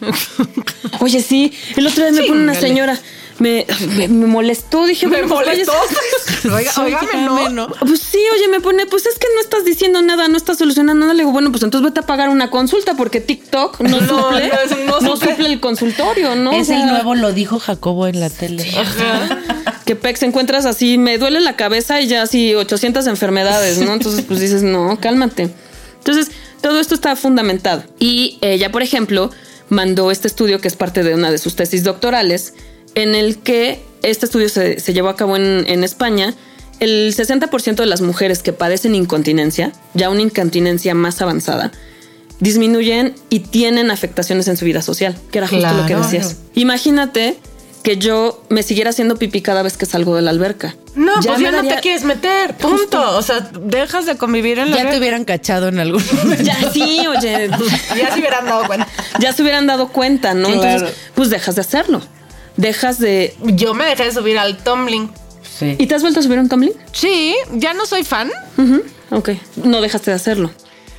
Oye, sí, el otro día me pone una señora... Me, me, me molestó, dije, me bueno, molestó. Pues, Oiga, óigame, no. no. Pues sí, oye, me pone, pues es que no estás diciendo nada, no estás solucionando nada. Le digo, bueno, pues entonces vete a pagar una consulta porque TikTok no, no suple, no, no, no suple el consultorio, ¿no? Es o sea, el nuevo, lo dijo Jacobo en la tele. Ajá. Que pex encuentras así, me duele la cabeza y ya así ochocientas enfermedades, ¿no? Entonces, pues dices, no, cálmate. Entonces, todo esto está fundamentado. Y ella, por ejemplo, mandó este estudio que es parte de una de sus tesis doctorales, en el que este estudio se, se llevó a cabo en, en España. El sesenta por ciento de las mujeres que padecen incontinencia, ya una incontinencia más avanzada, disminuyen y tienen afectaciones en su vida social, que era justo claro. lo que decías. Imagínate que yo me siguiera haciendo pipí cada vez que salgo de la alberca. No, ya pues ya daría... no te quieres meter, punto. Justo. O sea, dejas de convivir en la Ya red. te hubieran cachado en algún momento. Ya, sí, oye. Ya se hubieran dado cuenta. Ya se hubieran dado cuenta, ¿no? Claro. Entonces, pues dejas de hacerlo. Dejas de... Yo me dejé de subir al tumbling. Sí. ¿Y te has vuelto a subir un tumbling? Sí, ya no soy fan. Uh-huh. Ok. No dejaste de hacerlo.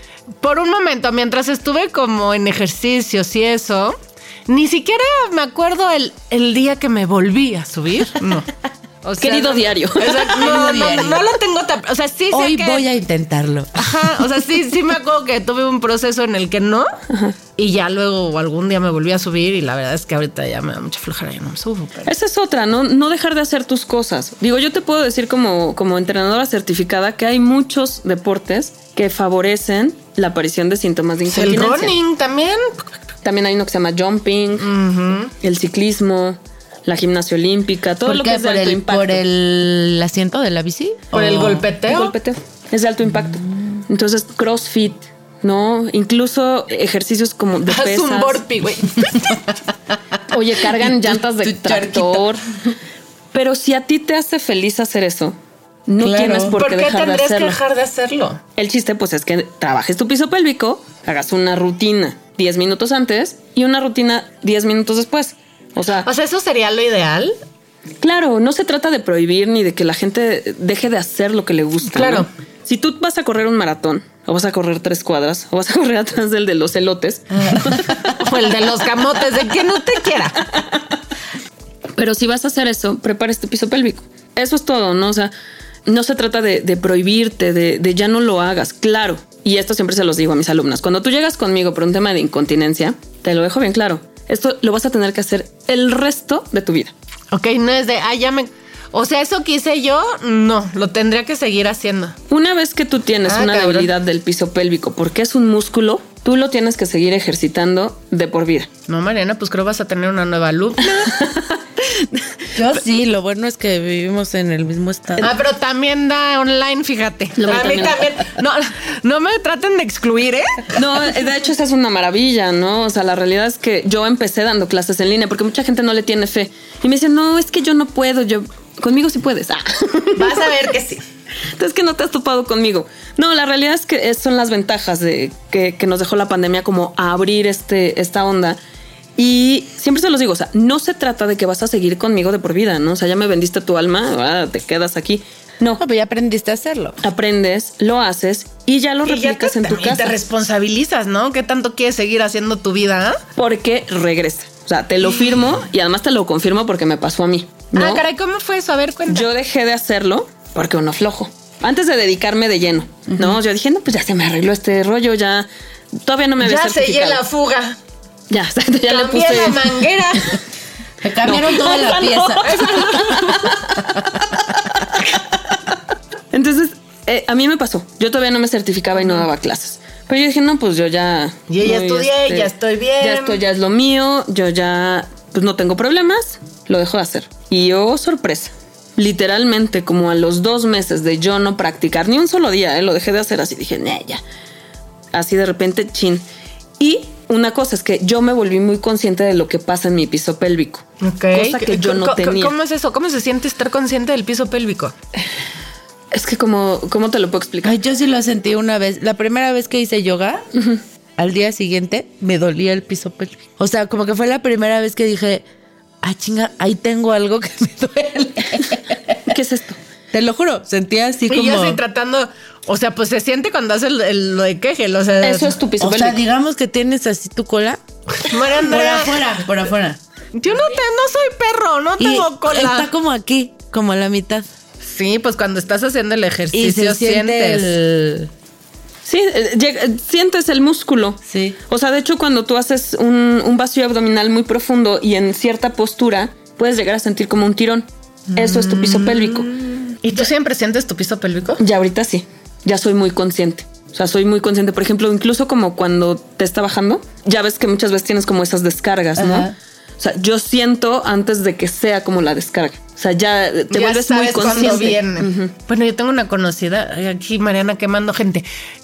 Por un momento, mientras estuve como en ejercicios y eso, ni siquiera me acuerdo el, el día que me volví a subir. No. O sea, Querido no, diario. Exacto, no, no, diario. no lo tengo tan... O sea, sí sé Hoy que... voy a intentarlo. Ajá, o sea, sí, sí me acuerdo que tuve un proceso en el que no. Ajá. Y ya luego algún día me volví a subir y la verdad es que ahorita ya me da mucha flojera y no me subo. Pero... Esa es otra, ¿no? No dejar de hacer tus cosas. Digo, yo te puedo decir como, como entrenadora certificada que hay muchos deportes que favorecen la aparición de síntomas de incontinencia. El running también. También hay uno que se llama jumping, uh-huh. el ciclismo, la gimnasia olímpica, todo lo que es de por alto el, impacto. ¿Por el asiento de la bici? ¿Por ¿O? el golpeteo? El golpeteo. Es de alto impacto. Entonces, CrossFit, ¿no? Incluso ejercicios como de pesas. Haz un burpee, güey. Oye, cargan tu, llantas de tu tractor. Pero si a ti te hace feliz hacer eso, no claro. tienes por, ¿Por qué qué dejar de tendrías hacerlo. que dejar de hacerlo? El chiste, pues, es que trabajes tu piso pélvico, hagas una rutina diez minutos antes y una rutina diez minutos después. O sea, o sea, ¿eso sería lo ideal? Claro, no se trata de prohibir ni de que la gente deje de hacer lo que le gusta. Claro. ¿No? Si tú vas a correr un maratón o vas a correr tres cuadras, o vas a correr atrás del de los elotes. O el de los camotes, de quien no te quiera. Pero si vas a hacer eso, prepara este piso pélvico. Eso es todo, ¿no? O sea, no se trata de, de prohibirte, de, de ya no lo hagas. Claro, y esto siempre se los digo a mis alumnas. Cuando tú llegas conmigo por un tema de incontinencia, te lo dejo bien claro. Esto lo vas a tener que hacer el resto de tu vida. Ok, no es de, ah, ya me... O sea, eso que hice yo, no, lo tendría que seguir haciendo. Una vez que tú tienes Ah, una cabrón. debilidad del piso pélvico, porque es un músculo, tú lo tienes que seguir ejercitando de por vida. No, Mariana, pues creo que vas a tener una nueva alumna. Yo sí, lo bueno es que vivimos en el mismo estado. Ah, pero también da online, fíjate. Lo a vi mí también. también. No, no me traten de excluir, ¿eh? No, de hecho esa es una maravilla, ¿no? O sea, la realidad es que yo empecé dando clases en línea porque mucha gente no le tiene fe. Y me dicen, no, es que yo no puedo, yo conmigo sí puedes. Ah. Vas a ver que sí. Entonces, que no te has topado conmigo. No, la realidad es que son las ventajas de que, que nos dejó la pandemia como a abrir este, esta onda. Y siempre se los digo, o sea, no se trata de que vas a seguir conmigo de por vida, ¿no? O sea, ya me vendiste tu alma, ah, te quedas aquí. No, No, pero ya aprendiste a hacerlo. aprendes, lo haces y ya lo Y ya replicas te, en tu también casa. te responsabilizas, ¿no? ¿Qué tanto quieres seguir haciendo tu vida? ¿Ah? Porque regresa. O sea, te lo firmo y además te lo confirmo porque me pasó a mí, ¿no? Ah, caray, ¿cómo fue eso? A ver, cuenta. Yo dejé de hacerlo porque uno flojo. Antes de dedicarme de lleno, ¿no? Yo dije, no, pues ya se me arregló este rollo, ya todavía no me había ya sellé certificado. la fuga. Ya, exacto, ya le Cambié puse la manguera. Me cambiaron No, toda la esa no. pieza. Entonces, eh, a mí me pasó. Yo todavía no me certificaba y no daba clases. Pero yo dije, no, pues yo ya... Yo ya no, estudié, ya estoy bien. Ya esto ya es lo mío, yo ya pues no tengo problemas, lo dejo de hacer. Y oh, sorpresa. Literalmente, como a los dos meses de yo no practicar ni un solo día, eh, lo dejé de hacer así. Dije, nah, ya. Así de repente, chin. Y una cosa es que yo me volví muy consciente de lo que pasa en mi piso pélvico. Ok. Cosa que yo no ¿Cómo- tenía. ¿Cómo es eso? ¿Cómo se siente estar consciente del piso pélvico? Es que como, ¿cómo te lo puedo explicar? Ay, yo sí lo sentí una vez. La primera vez que hice yoga, al día siguiente me dolía el piso pélvico. O sea, como que fue la primera vez que dije, ah, chinga, ahí tengo algo que me duele. ¿Qué es esto? Te lo juro, sentía así Y como... yo estoy tratando, o sea, pues se siente cuando haces el- el- lo de Kegel, o sea... Eso es tu piso O sea, pélvico. digamos que tienes así tu cola. María Por Andrea, afuera, por afuera. yo no, te, no soy perro, no Y tengo cola. está como aquí, como a la mitad. Sí, pues cuando estás haciendo el Y ejercicio se siente sientes... el... Sí, eh, llega- eh, sientes el músculo. Sí. O sea, de hecho, cuando tú haces un, un vacío abdominal muy profundo y en cierta postura, puedes llegar a sentir como un tirón. Eso es tu piso pélvico. ¿Y tú siempre sientes tu piso pélvico? Ya ahorita sí, ya soy muy consciente. O sea, soy muy consciente. Por ejemplo, incluso como cuando te está bajando, ya ves que muchas veces tienes como esas descargas, ¿no? Ajá. O sea, yo siento antes de que sea como la descarga. O sea, ya te Ya vuelves muy sabes cuándo consciente. viene. Ujú. Bueno, yo tengo una conocida, aquí Mariana quemando gente,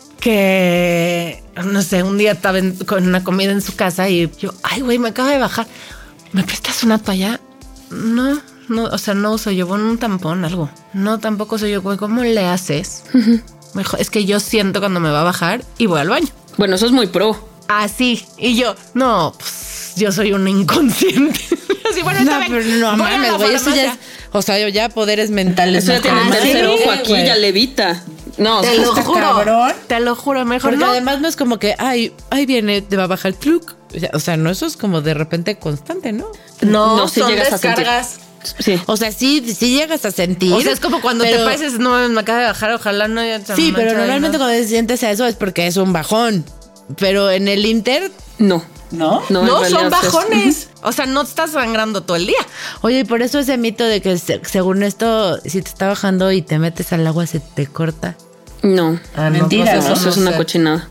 que, no sé, un día estaba en- con una comida en su casa y yo, ay, güey, me acaba de bajar. ¿Me prestas una toalla? No, no, o sea, no uso yo, bueno, un tampón, algo. No, tampoco soy yo, güey, ¿cómo le haces? Me dijo, es que yo siento cuando me va a bajar y voy al baño. Bueno, eso es muy pro. Así. Y yo, no, pues yo soy una inconsciente. Así, bueno, No, está bien, pero no voy a la mames, güey, eso ya es... farmacia. O sea, yo ya poderes mentales. Eso ya tiene ¿no? el Ah, tercer sí, ojo aquí, güey. ya levita. No, o Te sea, lo está juro. cabrón. Te lo juro, mejor Porque no. además no es como que, ay, ahí viene, te va a bajar el truc. O sea, o sea, no, eso es como de repente constante, ¿no? No, no, sí son llegas a sentir. descargas. sí. O sea, sí, sí llegas a sentir. O sea, es como cuando pero- te pases, no, me acaba de bajar, ojalá no haya... Sí, pero mancha, normalmente no. cuando sientes a eso es porque es un bajón. Pero en el Inter, No. ¿no? No, en No, realidad son es- bajones. O sea, no estás sangrando todo el día. Oye, y por eso ese mito de que se- según esto, si te está bajando y te metes al agua, se te corta. No. Ah, no, Mentira, pues Eso, ¿no? eso es no una sé. cochinada.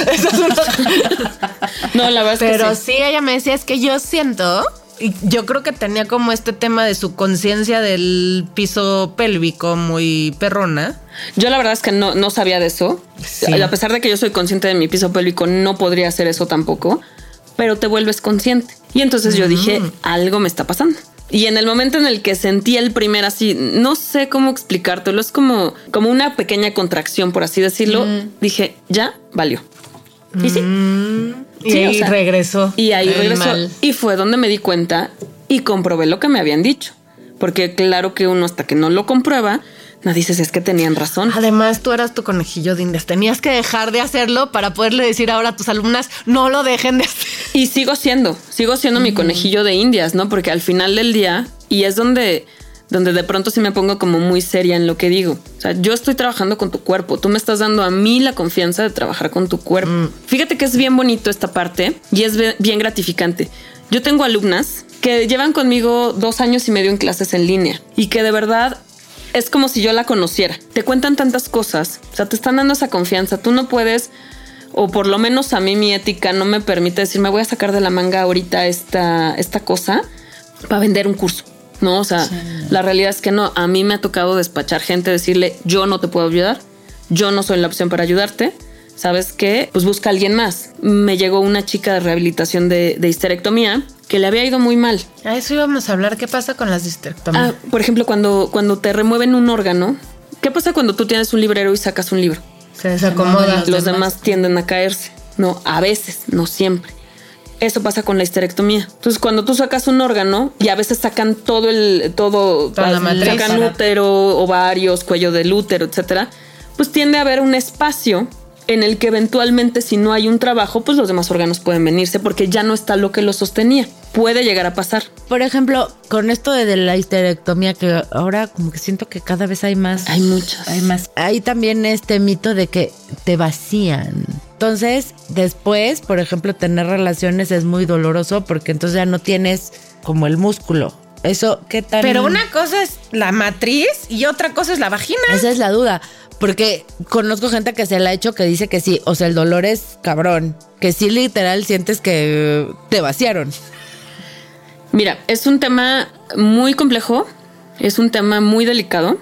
No, la verdad es Pero que sí. sí, ella me decía, es que yo siento, y yo creo que tenía como este tema de su conciencia del piso pélvico muy perrona. Yo la verdad es que no, no sabía de eso. Sí. A pesar de que yo soy consciente de mi piso pélvico, no podría hacer eso tampoco. Pero te vuelves consciente. Y entonces yo dije, algo me está pasando. Y en el momento en el que sentí el primer así, no sé cómo explicártelo, es como, como una pequeña contracción, por así decirlo. Dije, ya valió. Y sí. Y Sí, ahí o sea, regresó. Y ahí el regresó. mal. Y fue donde me di cuenta y comprobé lo que me habían dicho. Porque claro que uno hasta que no lo comprueba, No dices, es que tenían razón. Además, tú eras tu conejillo de indias. Tenías que dejar de hacerlo para poderle decir ahora a tus alumnas, no lo dejen de hacer. Y sigo siendo, sigo siendo mm. mi conejillo de indias, ¿no? Porque al final del día, y es donde, donde de pronto sí me pongo como muy seria en lo que digo. O sea, yo estoy trabajando con tu cuerpo. Tú me estás dando a mí la confianza de trabajar con tu cuerpo. Mm. Fíjate que es bien bonito esta parte y es bien gratificante. Yo tengo alumnas que llevan conmigo dos años y medio en clases en línea y que de verdad es como si yo la conociera. Te cuentan tantas cosas, o sea, te están dando esa confianza. Tú no puedes, o por lo menos a mí mi ética no me permite decir, me voy a sacar de la manga ahorita esta, esta cosa para vender un curso. No, o sea, sí. La realidad es que no. A mí me ha tocado despachar gente, decirle, yo no te puedo ayudar, yo no soy la opción para ayudarte. ¿Sabes qué? Pues busca a alguien más. Me llegó una chica de rehabilitación de, de histerectomía que le había ido muy mal. A eso íbamos a hablar. ¿Qué pasa con las histerectomías? Ah, por ejemplo, cuando, cuando te remueven un órgano, ¿qué pasa cuando tú tienes un librero y sacas un libro? Se desacomoda. Los, los demás. demás tienden a caerse. No, a veces, no siempre. Eso pasa con la histerectomía. Entonces, cuando tú sacas un órgano y a veces sacan todo el, todo, Toda la sacan útero, ovarios, cuello del útero, etcétera, pues tiende a haber un espacio en el que eventualmente, si no hay un trabajo, pues los demás órganos pueden venirse porque ya no está lo que lo sostenía. Puede llegar a pasar. Por ejemplo, con esto de, de la histerectomía, que ahora como que siento que cada vez hay más. Hay muchas. Hay más. Hay también este mito de que te vacían. Entonces, después, por ejemplo, tener relaciones es muy doloroso porque entonces ya no tienes como el músculo. Eso, ¿qué tal? Pero una cosa es la matriz y otra cosa es la vagina. Esa es la duda. Porque conozco gente que se la ha hecho que dice que sí, o sea, el dolor es cabrón, que sí literal sientes que te vaciaron. Mira, es un tema muy complejo, es un tema muy delicado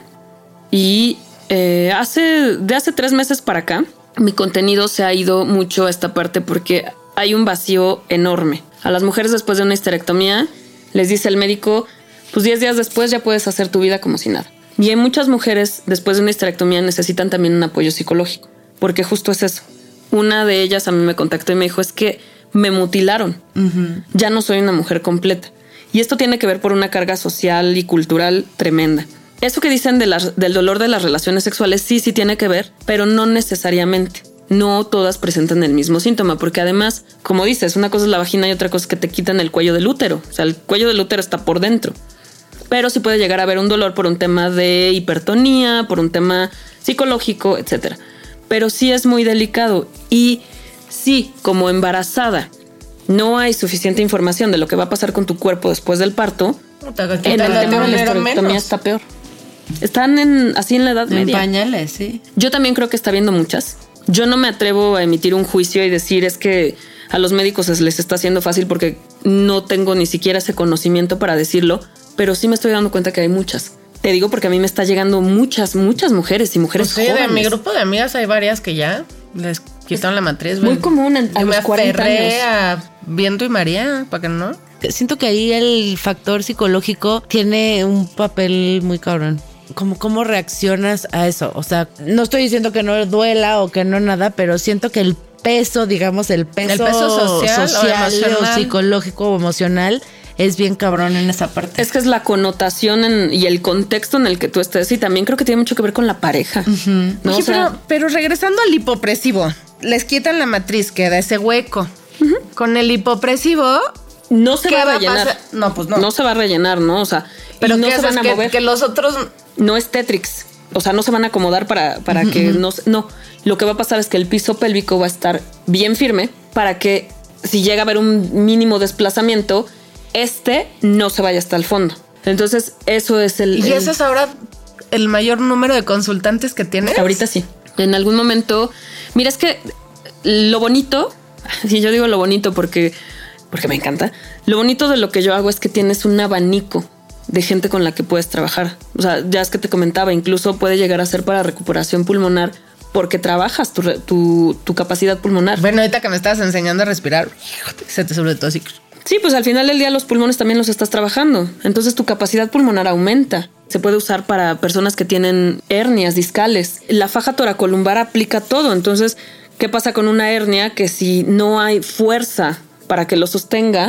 y eh, hace, de hace tres meses para acá, mi contenido se ha ido mucho a esta parte porque hay un vacío enorme. A las mujeres después de una histerectomía les dice el médico, pues diez días después ya puedes hacer tu vida como si nada. Y hay muchas mujeres después de una histerectomía necesitan también un apoyo psicológico, porque justo es eso. Una de ellas a mí me contactó y me dijo, es que me mutilaron, uh-huh. Ya no soy una mujer completa. Y esto tiene que ver por una carga social y cultural tremenda. Eso que dicen de la, del dolor de las relaciones sexuales, sí, sí tiene que ver, pero no necesariamente. No todas presentan el mismo síntoma, porque además, como dices, una cosa es la vagina y otra cosa es que te quitan el cuello del útero. O sea, el cuello del útero está por dentro. Pero sí puede llegar a haber un dolor por un tema de hipertonía, por un tema psicológico, etcétera. Pero sí es muy delicado. Y sí, como embarazada no hay suficiente información de lo que va a pasar con tu cuerpo después del parto, Puta, en el tema de la histerectomía está peor. Están en, así en la edad en media. Pañales, sí. Yo también creo que está habiendo muchas. Yo no me atrevo a emitir un juicio y decir es que a los médicos les está haciendo fácil porque no tengo ni siquiera ese conocimiento para decirlo. Pero sí me estoy dando cuenta que hay muchas. Te digo porque a mí me está llegando muchas, muchas mujeres y mujeres pues sí, jóvenes. De mi grupo de amigas hay varias que ya les quitaron la matriz. Muy común en, a Yo los me cuarenta años. A Viento y María, ¿para qué no? Siento que ahí el factor psicológico tiene un papel muy cabrón. ¿Cómo, ¿Cómo reaccionas a eso? O sea, no estoy diciendo que no duela o que no nada, pero siento que el peso, digamos, el peso, el peso social, social o, o psicológico o emocional es bien cabrón en esa parte. Es que es la connotación en, y el contexto en el que tú estés. Y también creo que tiene mucho que ver con la pareja. Uh-huh. ¿No? Oye, o sea, pero, pero regresando al hipopresivo, les quitan la matriz, queda ese hueco. Uh-huh. Con el hipopresivo no se va a rellenar. Va a no, pues no. No se va a rellenar, ¿no? O sea, pero no se van a que, mover. Que los otros no es Tetrix. O sea, no se van a acomodar para, para uh-huh. que no, no. Lo que va a pasar es que el piso pélvico va a estar bien firme para que si llega a haber un mínimo desplazamiento, este no se vaya hasta el fondo. Entonces, eso es el... ¿Y el, ese es ahora el mayor número de consultantes que tienes? Ahorita sí. En algún momento... Mira, es que lo bonito... Sí, yo digo lo bonito porque, porque me encanta. Lo bonito de lo que yo hago es que tienes un abanico de gente con la que puedes trabajar. O sea, ya es que te comentaba, incluso puede llegar a ser para recuperación pulmonar porque trabajas tu, tu, tu capacidad pulmonar. Bueno, ahorita que me estabas enseñando a respirar, se te sobre todo así... Sí, pues al final del día los pulmones también los estás trabajando. Entonces tu capacidad pulmonar aumenta. Se puede usar para personas que tienen hernias discales. La faja toracolumbar aplica todo. Entonces, ¿qué pasa con una hernia? Que si no hay fuerza para que lo sostenga,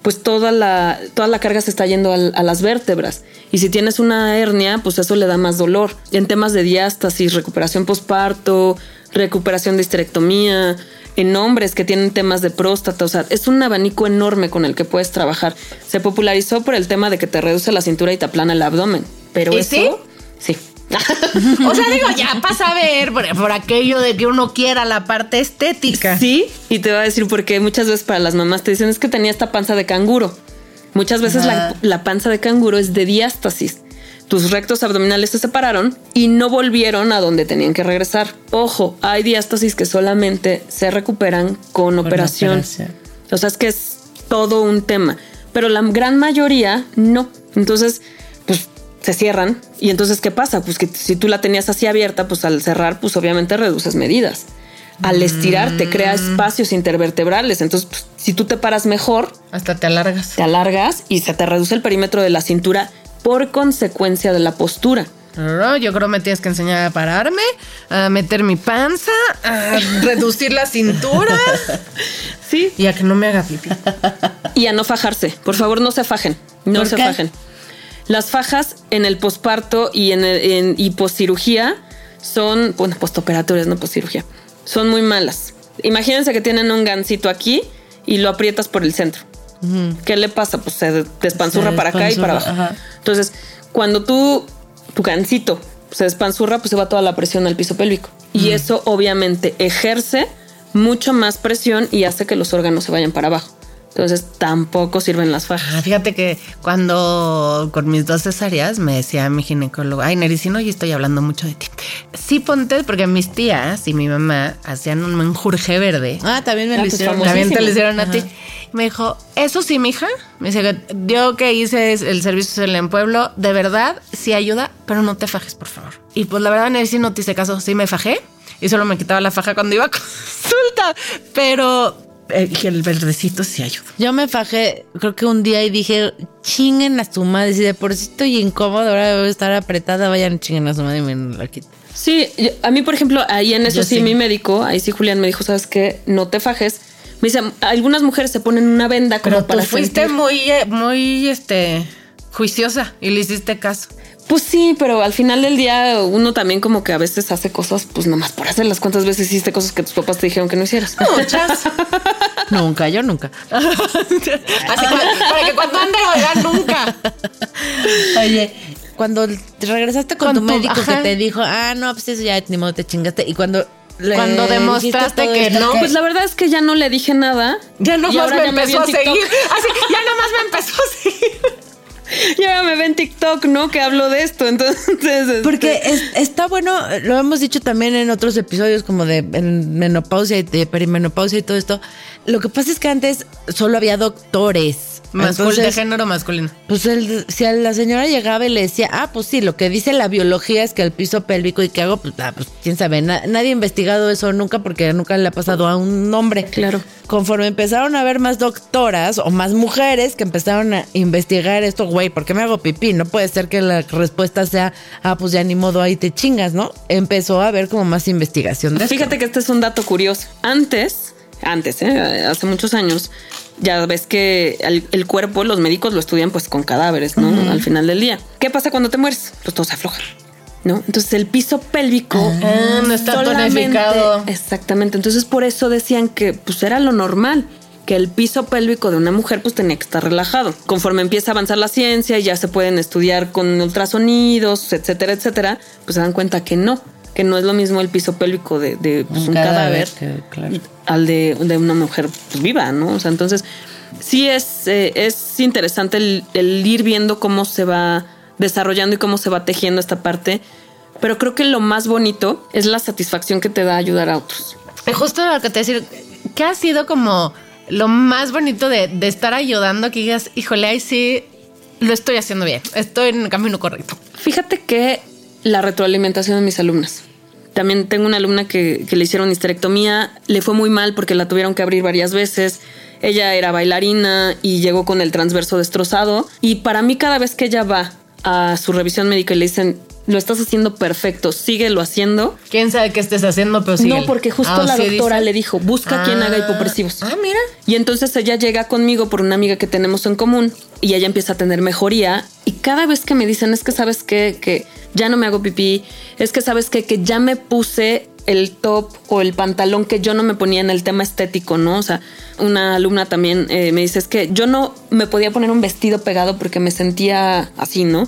pues toda la, toda la carga se está yendo a, a las vértebras. Y si tienes una hernia, pues eso le da más dolor. En temas de diástasis, recuperación posparto, recuperación de histerectomía, en hombres que tienen temas de próstata, o sea, es un abanico enorme con el que puedes trabajar. Se popularizó por el tema de que te reduce la cintura y te aplana el abdomen. Pero ¿Y eso... Sí. O sea, digo, ya pasa a ver por, por aquello de que uno quiera la parte estética. Sí, y te voy a decir porque muchas veces para las mamás te dicen es que tenía esta panza de canguro. Muchas veces la, la panza de canguro es de diástasis. Tus rectos abdominales se separaron y no volvieron a donde tenían que regresar. Ojo, hay diástasis que solamente se recuperan con, con operación. operación. O sea, es que es todo un tema. Pero la gran mayoría no. Entonces, pues se cierran. Y entonces, ¿qué pasa? Pues que si tú la tenías así abierta, pues al cerrar, pues obviamente reduces medidas. Al estirar te crea espacios intervertebrales. Entonces, pues, si tú te paras mejor... Hasta te alargas. Te alargas y se te reduce el perímetro de la cintura por consecuencia de la postura. No, yo creo que me tienes que enseñar a pararme, a meter mi panza, a reducir la cintura. Sí. Y a que no me haga pipí. Y a no fajarse. Por favor, no se fajen. No se qué? fajen. Las fajas en el posparto y en, el, en y poscirugía son, bueno, postoperatorias, no poscirugía, son muy malas. Imagínense que tienen un gancito aquí y lo aprietas por el centro. Uh-huh. ¿Qué le pasa? Pues se despanzurra se para despanzurra, acá y para abajo. Ajá. Entonces, cuando tú, tu gancito se despanzurra, pues se va toda la presión al piso pélvico. Uh-huh. Y eso obviamente ejerce mucho más presión y hace que los órganos se vayan para abajo. Entonces tampoco sirven las fajas. Ah, fíjate que cuando con mis dos cesáreas me decía mi ginecólogo, ay, Nericino, yo estoy hablando mucho de ti. Sí, ponte, porque mis tías y mi mamá hacían un menjurje verde. Ah, también me ah, lo pues hicieron. También te lo hicieron a Ajá. ti. Me dijo, eso sí, mija. Me dice, yo que hice el servicio social en pueblo, de verdad, sí ayuda, pero no te fajes, por favor. Y pues la verdad, Nericino, te hice caso, sí me fajé. Y solo me quitaba la faja cuando iba a consulta. Pero... Eh, el verdecito sí ayuda. Yo me fajé, creo que un día y dije, chinguen a su madre. Si de por sí estoy incómoda, ahora debo estar apretada, vayan chinguen a su madre y me la quito. Sí, yo, a mí, por ejemplo, ahí en eso sí, sí, mi médico, ahí sí Julián me dijo, ¿sabes qué? No te fajes. Me dice, algunas mujeres se ponen una venda como Pero para tú fuiste sentir... muy, muy, este, juiciosa y le hiciste caso. Pues sí, pero al final del día uno también como que a veces hace cosas pues nomás por hacerlas. ¿Cuántas veces hiciste cosas que tus papás te dijeron que no hicieras? Muchas. Nunca, yo nunca. Así para, para que cuando ande oigan nunca. Oye, cuando te regresaste con, con tu, tu médico ajá. que te dijo, ah, no, pues eso ya ni modo te chingaste. Y cuando... Le Cuando demostraste que esto, no, que... pues la verdad es que ya no le dije nada. Ya no más me empezó a seguir. Así, ya nomás me empezó a seguir. Y ahora me ven TikTok, ¿no? Que hablo de esto, entonces... Porque es, está bueno, lo hemos dicho también en otros episodios como de menopausia y de perimenopausia y todo esto. Lo que pasa es que antes solo había doctores. Mascul- de género masculino. Pues el, si a la señora llegaba y le decía, ah, pues sí, lo que dice la biología es que el piso pélvico y que hago, pues, ah, pues quién sabe, na- nadie ha investigado eso nunca porque nunca le ha pasado a un hombre. Claro. Conforme empezaron a haber más doctoras o más mujeres que empezaron a investigar esto, güey, ¿por qué me hago pipí? No puede ser que la respuesta sea, ah, pues ya ni modo, ahí te chingas, ¿no? Empezó a haber como más investigación de Fíjate esto. que este es un dato curioso. Antes, antes, ¿eh? hace muchos años, ya ves que el, el cuerpo, los médicos lo estudian pues con cadáveres, ¿no? Uh-huh. Al final del día. ¿Qué pasa cuando te mueres? Pues todo se afloja, ¿no? Entonces el piso pélvico ah, no está tonificado. Exactamente. Entonces por eso decían que pues era lo normal, que el piso pélvico de una mujer pues tenía que estar relajado. Conforme empieza a avanzar la ciencia y ya se pueden estudiar con ultrasonidos, etcétera, etcétera, pues se dan cuenta que no, que no es lo mismo el piso pélvico de, de pues, un, un cadáver, cadáver que, claro. al de, de una mujer pues, viva, ¿no? O sea, entonces sí es, eh, es interesante el, el ir viendo cómo se va desarrollando y cómo se va tejiendo esta parte, pero creo que lo más bonito es la satisfacción que te da ayudar a otros. Justo lo que te decir, ¿qué ha sido como lo más bonito de, de estar ayudando? Que digas, híjole, ahí sí lo estoy haciendo bien, estoy en el camino correcto. Fíjate que la retroalimentación de mis alumnas. También tengo una alumna que, que le hicieron histerectomía, le fue muy mal porque la tuvieron que abrir varias veces. Ella era bailarina y llegó con el transverso destrozado. Y para mí, cada vez que ella va a su revisión médica y le dicen, lo estás haciendo perfecto, síguelo haciendo. ¿Quién sabe qué estés haciendo? Pero síguelo. No, porque justo Ah, la ¿sí doctora dice? le dijo, busca Ah. quien haga hipopresivos. Ah, mira. Y entonces ella llega conmigo por una amiga que tenemos en común y ella empieza a tener mejoría. Y cada vez que me dicen, es que sabes qué, que ya no me hago pipí, es que sabes qué, que ya me puse el top o el pantalón que yo no me ponía en el tema estético, ¿no? O sea, una alumna también eh, me dice, es que yo no me podía poner un vestido pegado porque me sentía así, ¿no?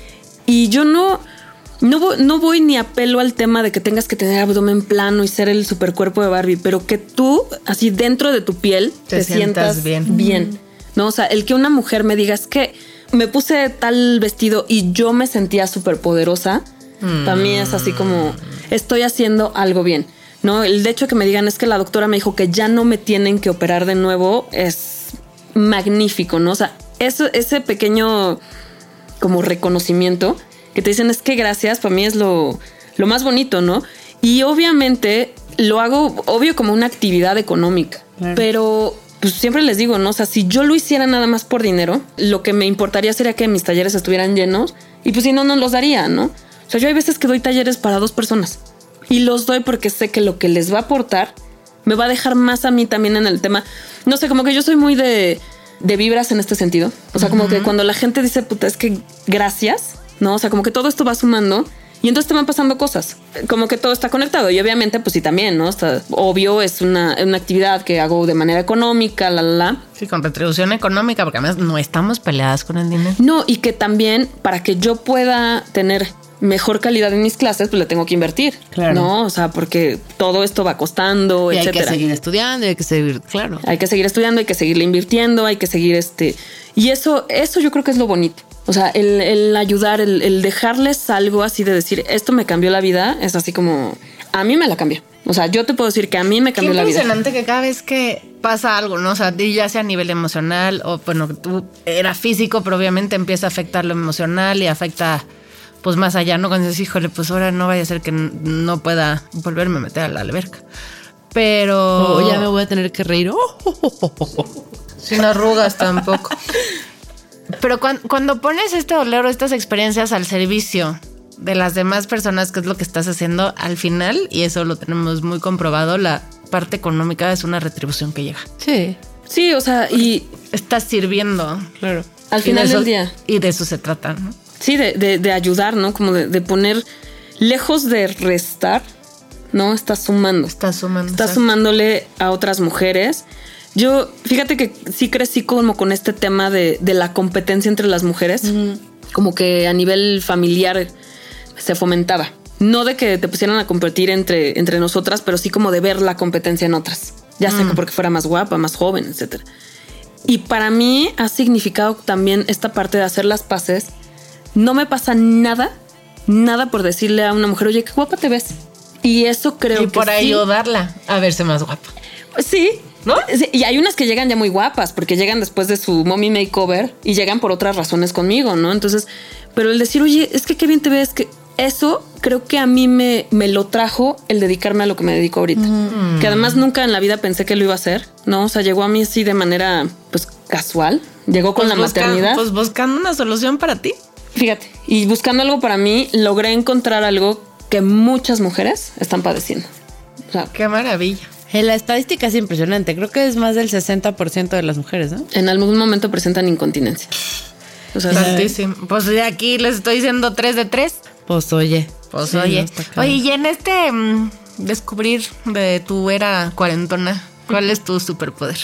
Y yo no... No voy, no voy ni apelo al tema de que tengas que tener abdomen plano y ser el supercuerpo de Barbie, pero que tú, así dentro de tu piel, Te te, sientas sientas bien. bien. ¿No? O sea, el que una mujer me diga es que me puse tal vestido y yo me sentía súper poderosa, mm. para mí es así como estoy haciendo algo bien. ¿No? El hecho de que me digan es que la doctora me dijo que ya no me tienen que operar de nuevo es magnífico, ¿no? O sea, eso, ese pequeño como reconocimiento que te dicen es que gracias, para mí es lo, lo más bonito, ¿no? Y obviamente lo hago, obvio, como una actividad económica, claro. Pero pues siempre les digo, ¿no? O sea, si yo lo hiciera nada más por dinero, lo que me importaría sería que mis talleres estuvieran llenos y pues si no, no los daría, ¿no? O sea, yo hay veces que doy talleres para dos personas y los doy porque sé que lo que les va a aportar me va a dejar más a mí también en el tema. No sé, como que yo soy muy de, de vibras en este sentido. O sea, como uh-huh. que cuando la gente dice, puta, es que gracias... ¿no? O sea, como que todo esto va sumando y entonces te van pasando cosas. Como que todo está conectado y obviamente, pues sí, también, ¿no? Está, obvio, es una, una actividad que hago de manera económica, la, la, la. Sí, con retribución económica, porque además no estamos peleadas con el dinero. No, y que también para que yo pueda tener mejor calidad en mis clases, pues le tengo que invertir. Claro. ¿No? O sea, porque todo esto va costando, y etcétera. Hay que seguir estudiando, hay que seguir, claro. Hay que seguir estudiando, hay que seguirle invirtiendo, hay que seguir este... Y eso, eso yo creo que es lo bonito. O sea, el, el ayudar, el, el dejarles algo así de decir, esto me cambió la vida, es así como, a mí me la cambió. O sea, yo te puedo decir que a mí me cambió la vida. Qué impresionante que cada vez que pasa algo, ¿no? O sea, ya sea a nivel emocional o, bueno, tú era físico, pero obviamente empieza a afectar lo emocional y afecta, pues más allá, ¿no? Cuando dices, híjole, pues ahora no vaya a ser que no pueda volverme a meter a la alberca. Pero... Oh, ya me voy a tener que reír. Oh, oh, oh, oh, oh. Sin arrugas tampoco. Pero cuando, cuando pones este dolor o estas experiencias al servicio de las demás personas, que es lo que estás haciendo al final, y eso lo tenemos muy comprobado, la parte económica es una retribución que llega. Sí. Sí, o sea, y... Estás sirviendo. Claro. Al final eso, del día. Y de eso se trata, ¿no? Sí, de, de, de ayudar, ¿no? Como de, de poner, lejos de restar, ¿no? Estás sumando. Estás sumando. Estás sumándole a otras mujeres. Yo, fíjate que sí crecí como con este tema de, de la competencia entre las mujeres, uh-huh. Como que a nivel familiar se fomentaba. No de que te pusieran a competir entre, entre nosotras, pero sí como de ver la competencia en otras. Ya sea mm. porque fuera más guapa, más joven, etcétera. Y para mí ha significado también esta parte de hacer las paces. No me pasa nada, nada por decirle a una mujer, oye, qué guapa te ves. Y eso creo y que por sí. ayudarla a verse más guapa. Sí, ¿no? Sí, y hay unas que llegan ya muy guapas porque llegan después de su mommy makeover y llegan por otras razones conmigo, ¿no? Entonces, pero el decir, oye, es que qué bien te ves, que eso creo que a mí me, me lo trajo el dedicarme a lo que me dedico ahorita. Mm. Que además nunca en la vida pensé que lo iba a hacer, ¿no? O sea, llegó a mí así de manera, pues, casual. Llegó con pues la busca, maternidad. Pues buscando una solución para ti. Fíjate, y buscando algo para mí, logré encontrar algo que muchas mujeres están padeciendo. O sea, qué maravilla. La estadística es impresionante. Creo que es más del sesenta por ciento de las mujeres, ¿no? En algún momento presentan incontinencia. O sea, tantísimo. Pues de aquí les estoy diciendo tres de tres. Pues oye. Pues sí, oye. No oye, y en este mmm, descubrir de tu era cuarentona, ¿cuál es tu superpoder?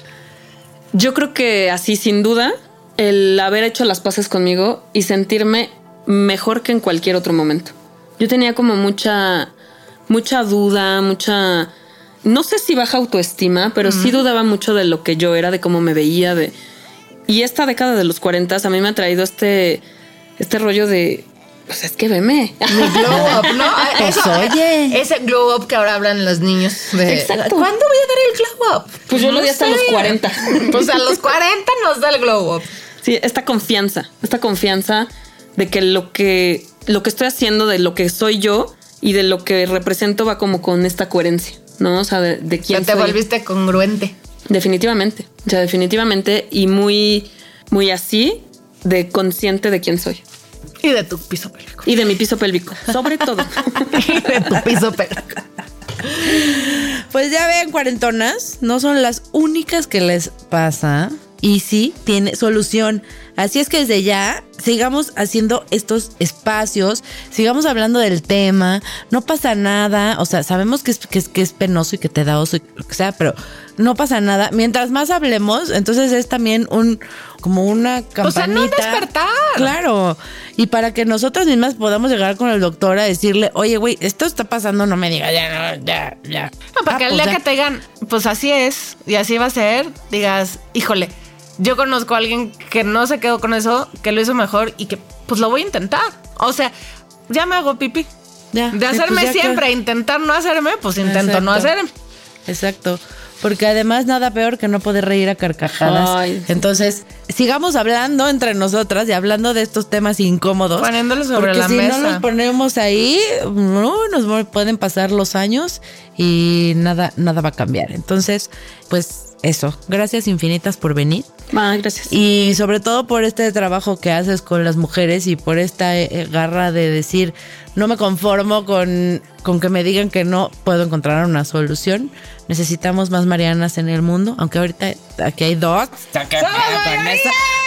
Yo creo que así, sin duda, el haber hecho las paces conmigo y sentirme mejor que en cualquier otro momento. Yo tenía como mucha, mucha duda, mucha... No sé si baja autoestima, pero uh-huh. sí dudaba mucho de lo que yo era, de cómo me veía. De... Y esta década de los cuarenta a mí me ha traído este, este rollo de... Pues es que veme. Mi glow up, ¿no? Pues Eso, oye. Ese glow up que ahora hablan los niños. De, exacto. ¿Cuándo voy a dar el glow up? Pues yo no lo di hasta sé. los cuarenta. Pues a los cuarenta nos da el glow up. Sí, esta confianza, esta confianza de que lo que, lo que estoy haciendo, de lo que soy yo y de lo que represento va como con esta coherencia, ¿no? O sea, de, de quién o sea, te soy. volviste congruente. Definitivamente. O sea, definitivamente y muy, muy así de consciente de quién soy. Y de tu piso pélvico. Y de mi piso pélvico, sobre todo. Y de tu piso pélvico. Pues ya ven, cuarentonas, no son las únicas que les pasa y sí tiene solución. Así es que desde ya sigamos haciendo estos espacios, sigamos hablando del tema, no pasa nada, o sea, sabemos que es, que es, que es penoso y que te da oso y lo que sea, pero no pasa nada. Mientras más hablemos, entonces es también un como una campanita. O sea, no despertar. Claro. Y para que nosotras mismas podamos llegar con el doctor a decirle, oye, güey, esto está pasando, no me digas, ya, no, ya, ya. No, para ah, que el pues día ya. que te digan, pues así es, y así va a ser, digas, híjole, yo conozco a alguien que no se quedó con eso, que lo hizo mejor y que pues lo voy a intentar. O sea, ya me hago pipí. Ya, De sí, hacerme pues ya siempre, que- intentar no hacerme, pues intento Exacto. no hacerme. Exacto. Porque además nada peor que no poder reír a carcajadas. Ay. Entonces, sigamos hablando entre nosotras y hablando de estos temas incómodos. Poniéndolos sobre porque la si mesa. no nos ponemos ahí, no, nos pueden pasar los años y nada, nada va a cambiar. Entonces, pues eso. Gracias infinitas por venir. Ah, gracias. Y sobre todo por este trabajo que haces con las mujeres y por esta eh, garra de decir, no me conformo con, con que me digan que no puedo encontrar una solución. Necesitamos más Marianas en el mundo, aunque ahorita aquí hay dos. ¿Qué pedo con eso?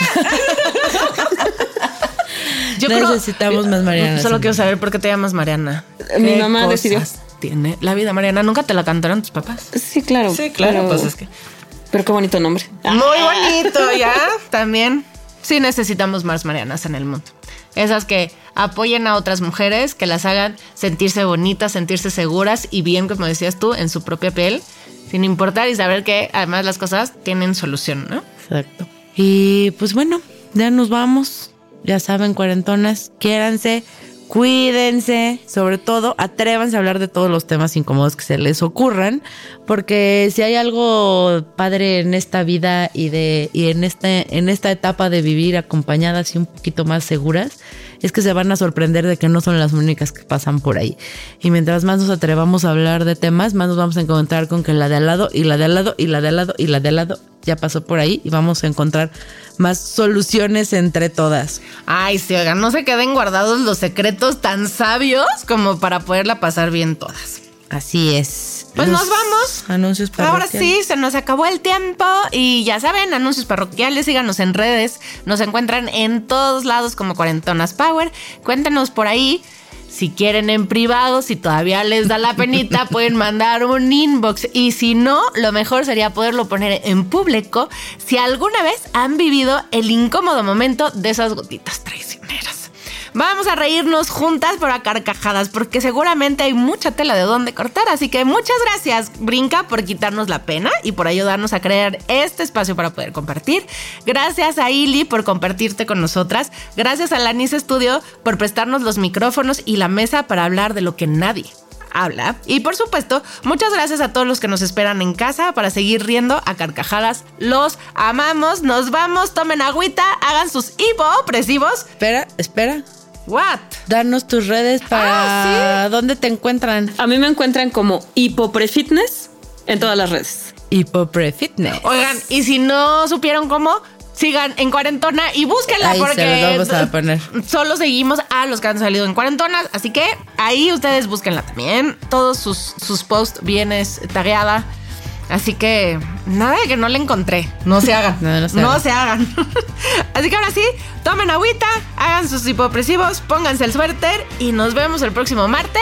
Yo creo- Necesitamos más Marianas. Solo quiero saber por qué te llamas Mariana. Mi ¿Qué mamá cosas decidió. Tiene la vida Mariana. ¿Nunca te la cantaron tus papás? Sí, claro. pero- Pues es que... Pero qué bonito nombre. Muy bonito, ¿ya? También. Sí necesitamos más Marianas en el mundo. Esas que apoyen a otras mujeres, que las hagan sentirse bonitas, sentirse seguras y bien, como decías tú, en su propia piel, sin importar y saber que además las cosas tienen solución, ¿no? Exacto. Y pues bueno, ya nos vamos. Ya saben, cuarentonas, quiéranse, cuídense, sobre todo atrévanse a hablar de todos los temas incómodos que se les ocurran, porque si hay algo padre en esta vida y de y en este en esta etapa de vivir acompañadas y un poquito más seguras, es que se van a sorprender de que no son las únicas que pasan por ahí. Y mientras más nos atrevamos a hablar de temas, más nos vamos a encontrar con que la de al lado y la de al lado y la de al lado y la de al lado ya pasó por ahí y vamos a encontrar más soluciones entre todas. Ay, sí, oigan, no se queden guardados los secretos tan sabios como para poderla pasar bien todas. Así es. Pues Los nos vamos. Anuncios Ahora parroquiales. sí, se nos acabó el tiempo y ya saben, anuncios parroquiales, síganos en redes, nos encuentran en todos lados como Cuarentonas Power. Cuéntenos por ahí. Si quieren en privado, si todavía les da la penita, pueden mandar un inbox. Y si no, lo mejor sería poderlo poner en público si alguna vez han vivido el incómodo momento de esas gotitas traicioneras. Vamos a reírnos juntas pero a carcajadas porque seguramente hay mucha tela de dónde cortar. Así que muchas gracias, Brinca, por quitarnos la pena y por ayudarnos a crear este espacio para poder compartir. Gracias a Ili por compartirte con nosotras. Gracias a Lanice Studio por prestarnos los micrófonos y la mesa para hablar de lo que nadie habla. Y por supuesto, muchas gracias a todos los que nos esperan en casa para seguir riendo a carcajadas. Los amamos, nos vamos, tomen agüita, hagan sus hipopresivos. Espera, espera. What? Danos tus redes para Ah, dónde te encuentran. A mí me encuentran como Hipoprefitness en todas las redes. Hipopre Fitness. Oigan, y si no supieron cómo, sigan en Cuarentona y búsquenla Ahí se porque los vamos a poner. solo seguimos a los que han salido en Cuarentonas, así que ahí ustedes búsquenla también. Todos sus, sus posts vienes tagueada. Así que nada de que no la encontré. No se hagan. No, no se no hagan. se hagan. Así que ahora sí, tomen agüita, hagan sus hipopresivos, pónganse el suéter y nos vemos el próximo martes.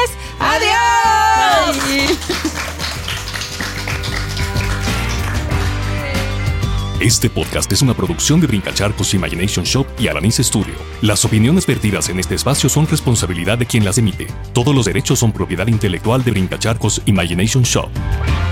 ¡Adiós! Este podcast es una producción de Brincacharcos Imagination Shop y Alanis Studio. Las opiniones vertidas en este espacio son responsabilidad de quien las emite. Todos los derechos son propiedad intelectual de Brincacharcos Imagination Shop.